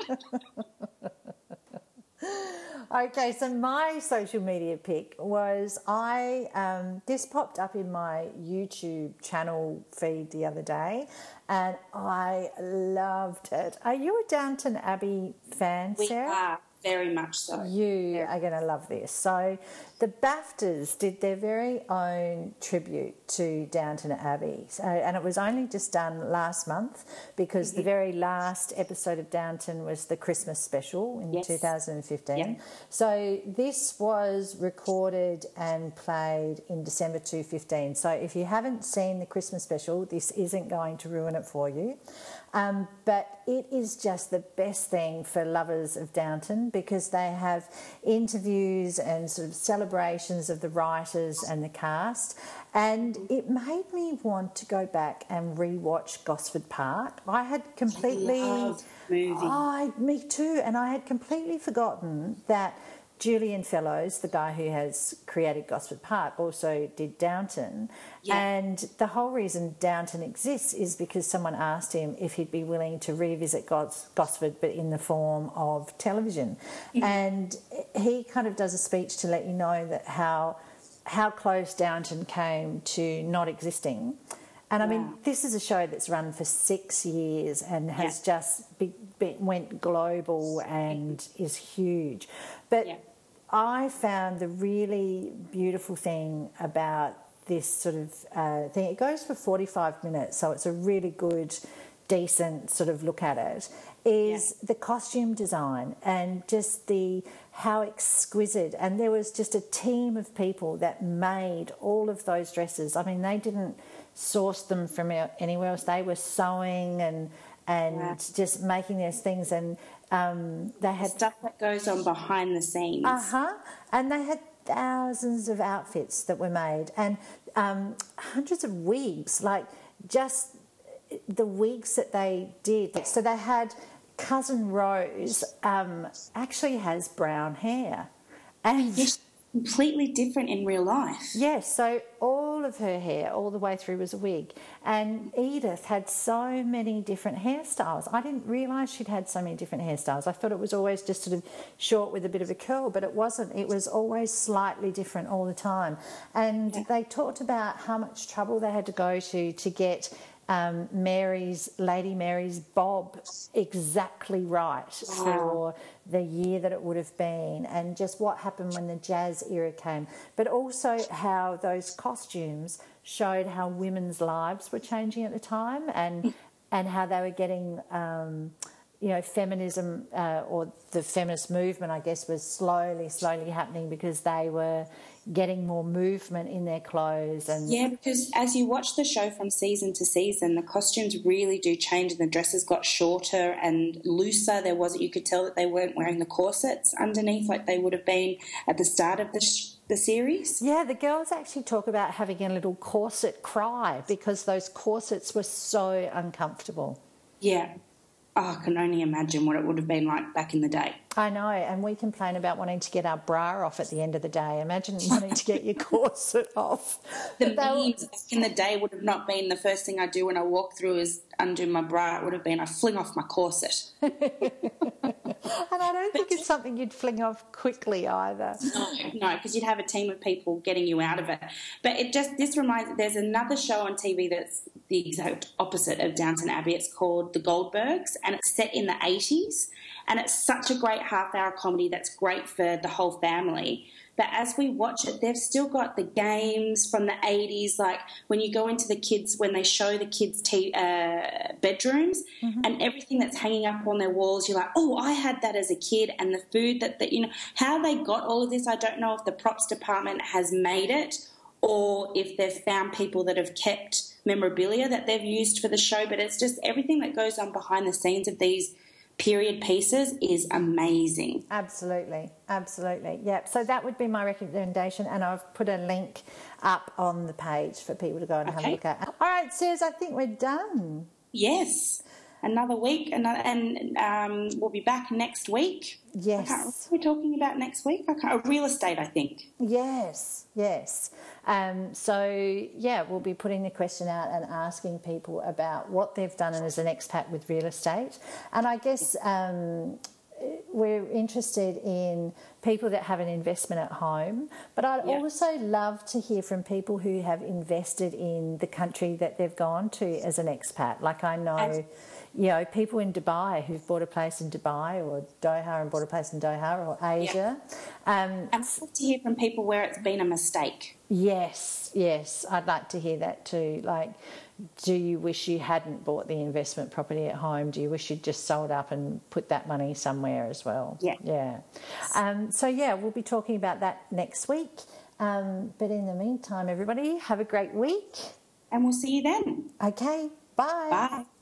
Okay, so my social media pick was this popped up in my YouTube channel feed the other day and I loved it. Are you a Downton Abbey fan, Sarah? We are, very much so. You are going to love this. So the BAFTAs did their very own tribute to Downton Abbey. And it was only just done last month because the very last episode of Downton was the Christmas special in 2015. Yeah. So this was recorded and played in December 2015. So if you haven't seen the Christmas special, this isn't going to ruin it for you. But it is just the best thing for lovers of Downton because they have interviews and sort of celebrations of the writers and the cast. And it made me want to go back and rewatch Gosford Park. I had completely... me too. And I had completely forgotten that Julian Fellows, the guy who has created Gosford Park, also did Downton. Yeah. And the whole reason Downton exists is because someone asked him if he'd be willing to revisit Gosford, but in the form of television. Mm-hmm. And he kind of does a speech to let you know that how close Downton came to not existing. And I mean, this is a show that's run for 6 years and has just went global and is huge. But I found the really beautiful thing about this sort of thing, it goes for 45 minutes, so it's a really good, decent sort of look at it, is the costume design and just how exquisite. And there was just a team of people that made all of those dresses. I mean, they didn't source them from anywhere else. They were sewing and just making those things, and they had stuff that goes on behind the scenes. And they had thousands of outfits that were made and hundreds of wigs, like just the wigs that they did. So they had Cousin Rose actually has brown hair, and completely different in real life. Yes, so all of her hair, all the way through, was a wig. And Edith had so many different hairstyles. I didn't realise she'd had so many different hairstyles. I thought it was always just sort of short with a bit of a curl, but it wasn't. It was always slightly different all the time. And they talked about how much trouble they had to go to get Lady Mary's bob exactly right for the year that it would have been, and just what happened when the jazz era came, but also how those costumes showed how women's lives were changing at the time, and how they were getting feminism or the feminist movement, I guess, was slowly happening because they were getting more movement in their clothes. And yeah, because as you watch the show from season to season, the costumes really do change, and the dresses got shorter and looser. You could tell that they weren't wearing the corsets underneath like they would have been at the start of the series. Yeah, the girls actually talk about having a little corset cry because those corsets were so uncomfortable. Yeah. Oh, I can only imagine what it would have been like back in the day. I know, and we complain about wanting to get our bra off at the end of the day. Imagine wanting to get your corset off. The memes back in the day would have not been the first thing I do when I walk through is undo my bra. It would have been I fling off my corset. And I don't think it's something you'd fling off quickly either. No, because you'd have a team of people getting you out of it. But this reminds, there's another show on TV that's the exact opposite of Downton Abbey. It's called The Goldbergs, and it's set in the 80s. And it's such a great half-hour comedy that's great for the whole family. But as we watch it, they've still got the games from the 80s, like when you go into the kids, when they show the kids' bedrooms and everything that's hanging up on their walls, you're like, oh, I had that as a kid. And the food that how they got all of this, I don't know if the props department has made it or if they've found people that have kept memorabilia that they've used for the show. But it's just everything that goes on behind the scenes of these period pieces is amazing. Absolutely. Yep. So that would be my recommendation, and I've put a link up on the page for people to go and have a look at. All right, Suze, I think we're done. Yes. Another week, and we'll be back next week. Yes. What are we talking about next week? Real estate, I think. Yes. We'll be putting the question out and asking people about what they've done as an expat with real estate. And I guess we're interested in people that have an investment at home, but I'd also love to hear from people who have invested in the country that they've gone to as an expat. Like I know, people in Dubai who've bought a place in Dubai, or Doha and bought a place in Doha, or Asia. And I'd love to hear from people where it's been a mistake. Yes, I'd like to hear that too. Like, do you wish you hadn't bought the investment property at home? Do you wish you'd just sold up and put that money somewhere as well? Yeah. We'll be talking about that next week. But in the meantime, everybody, have a great week. And we'll see you then. Okay, bye. Bye.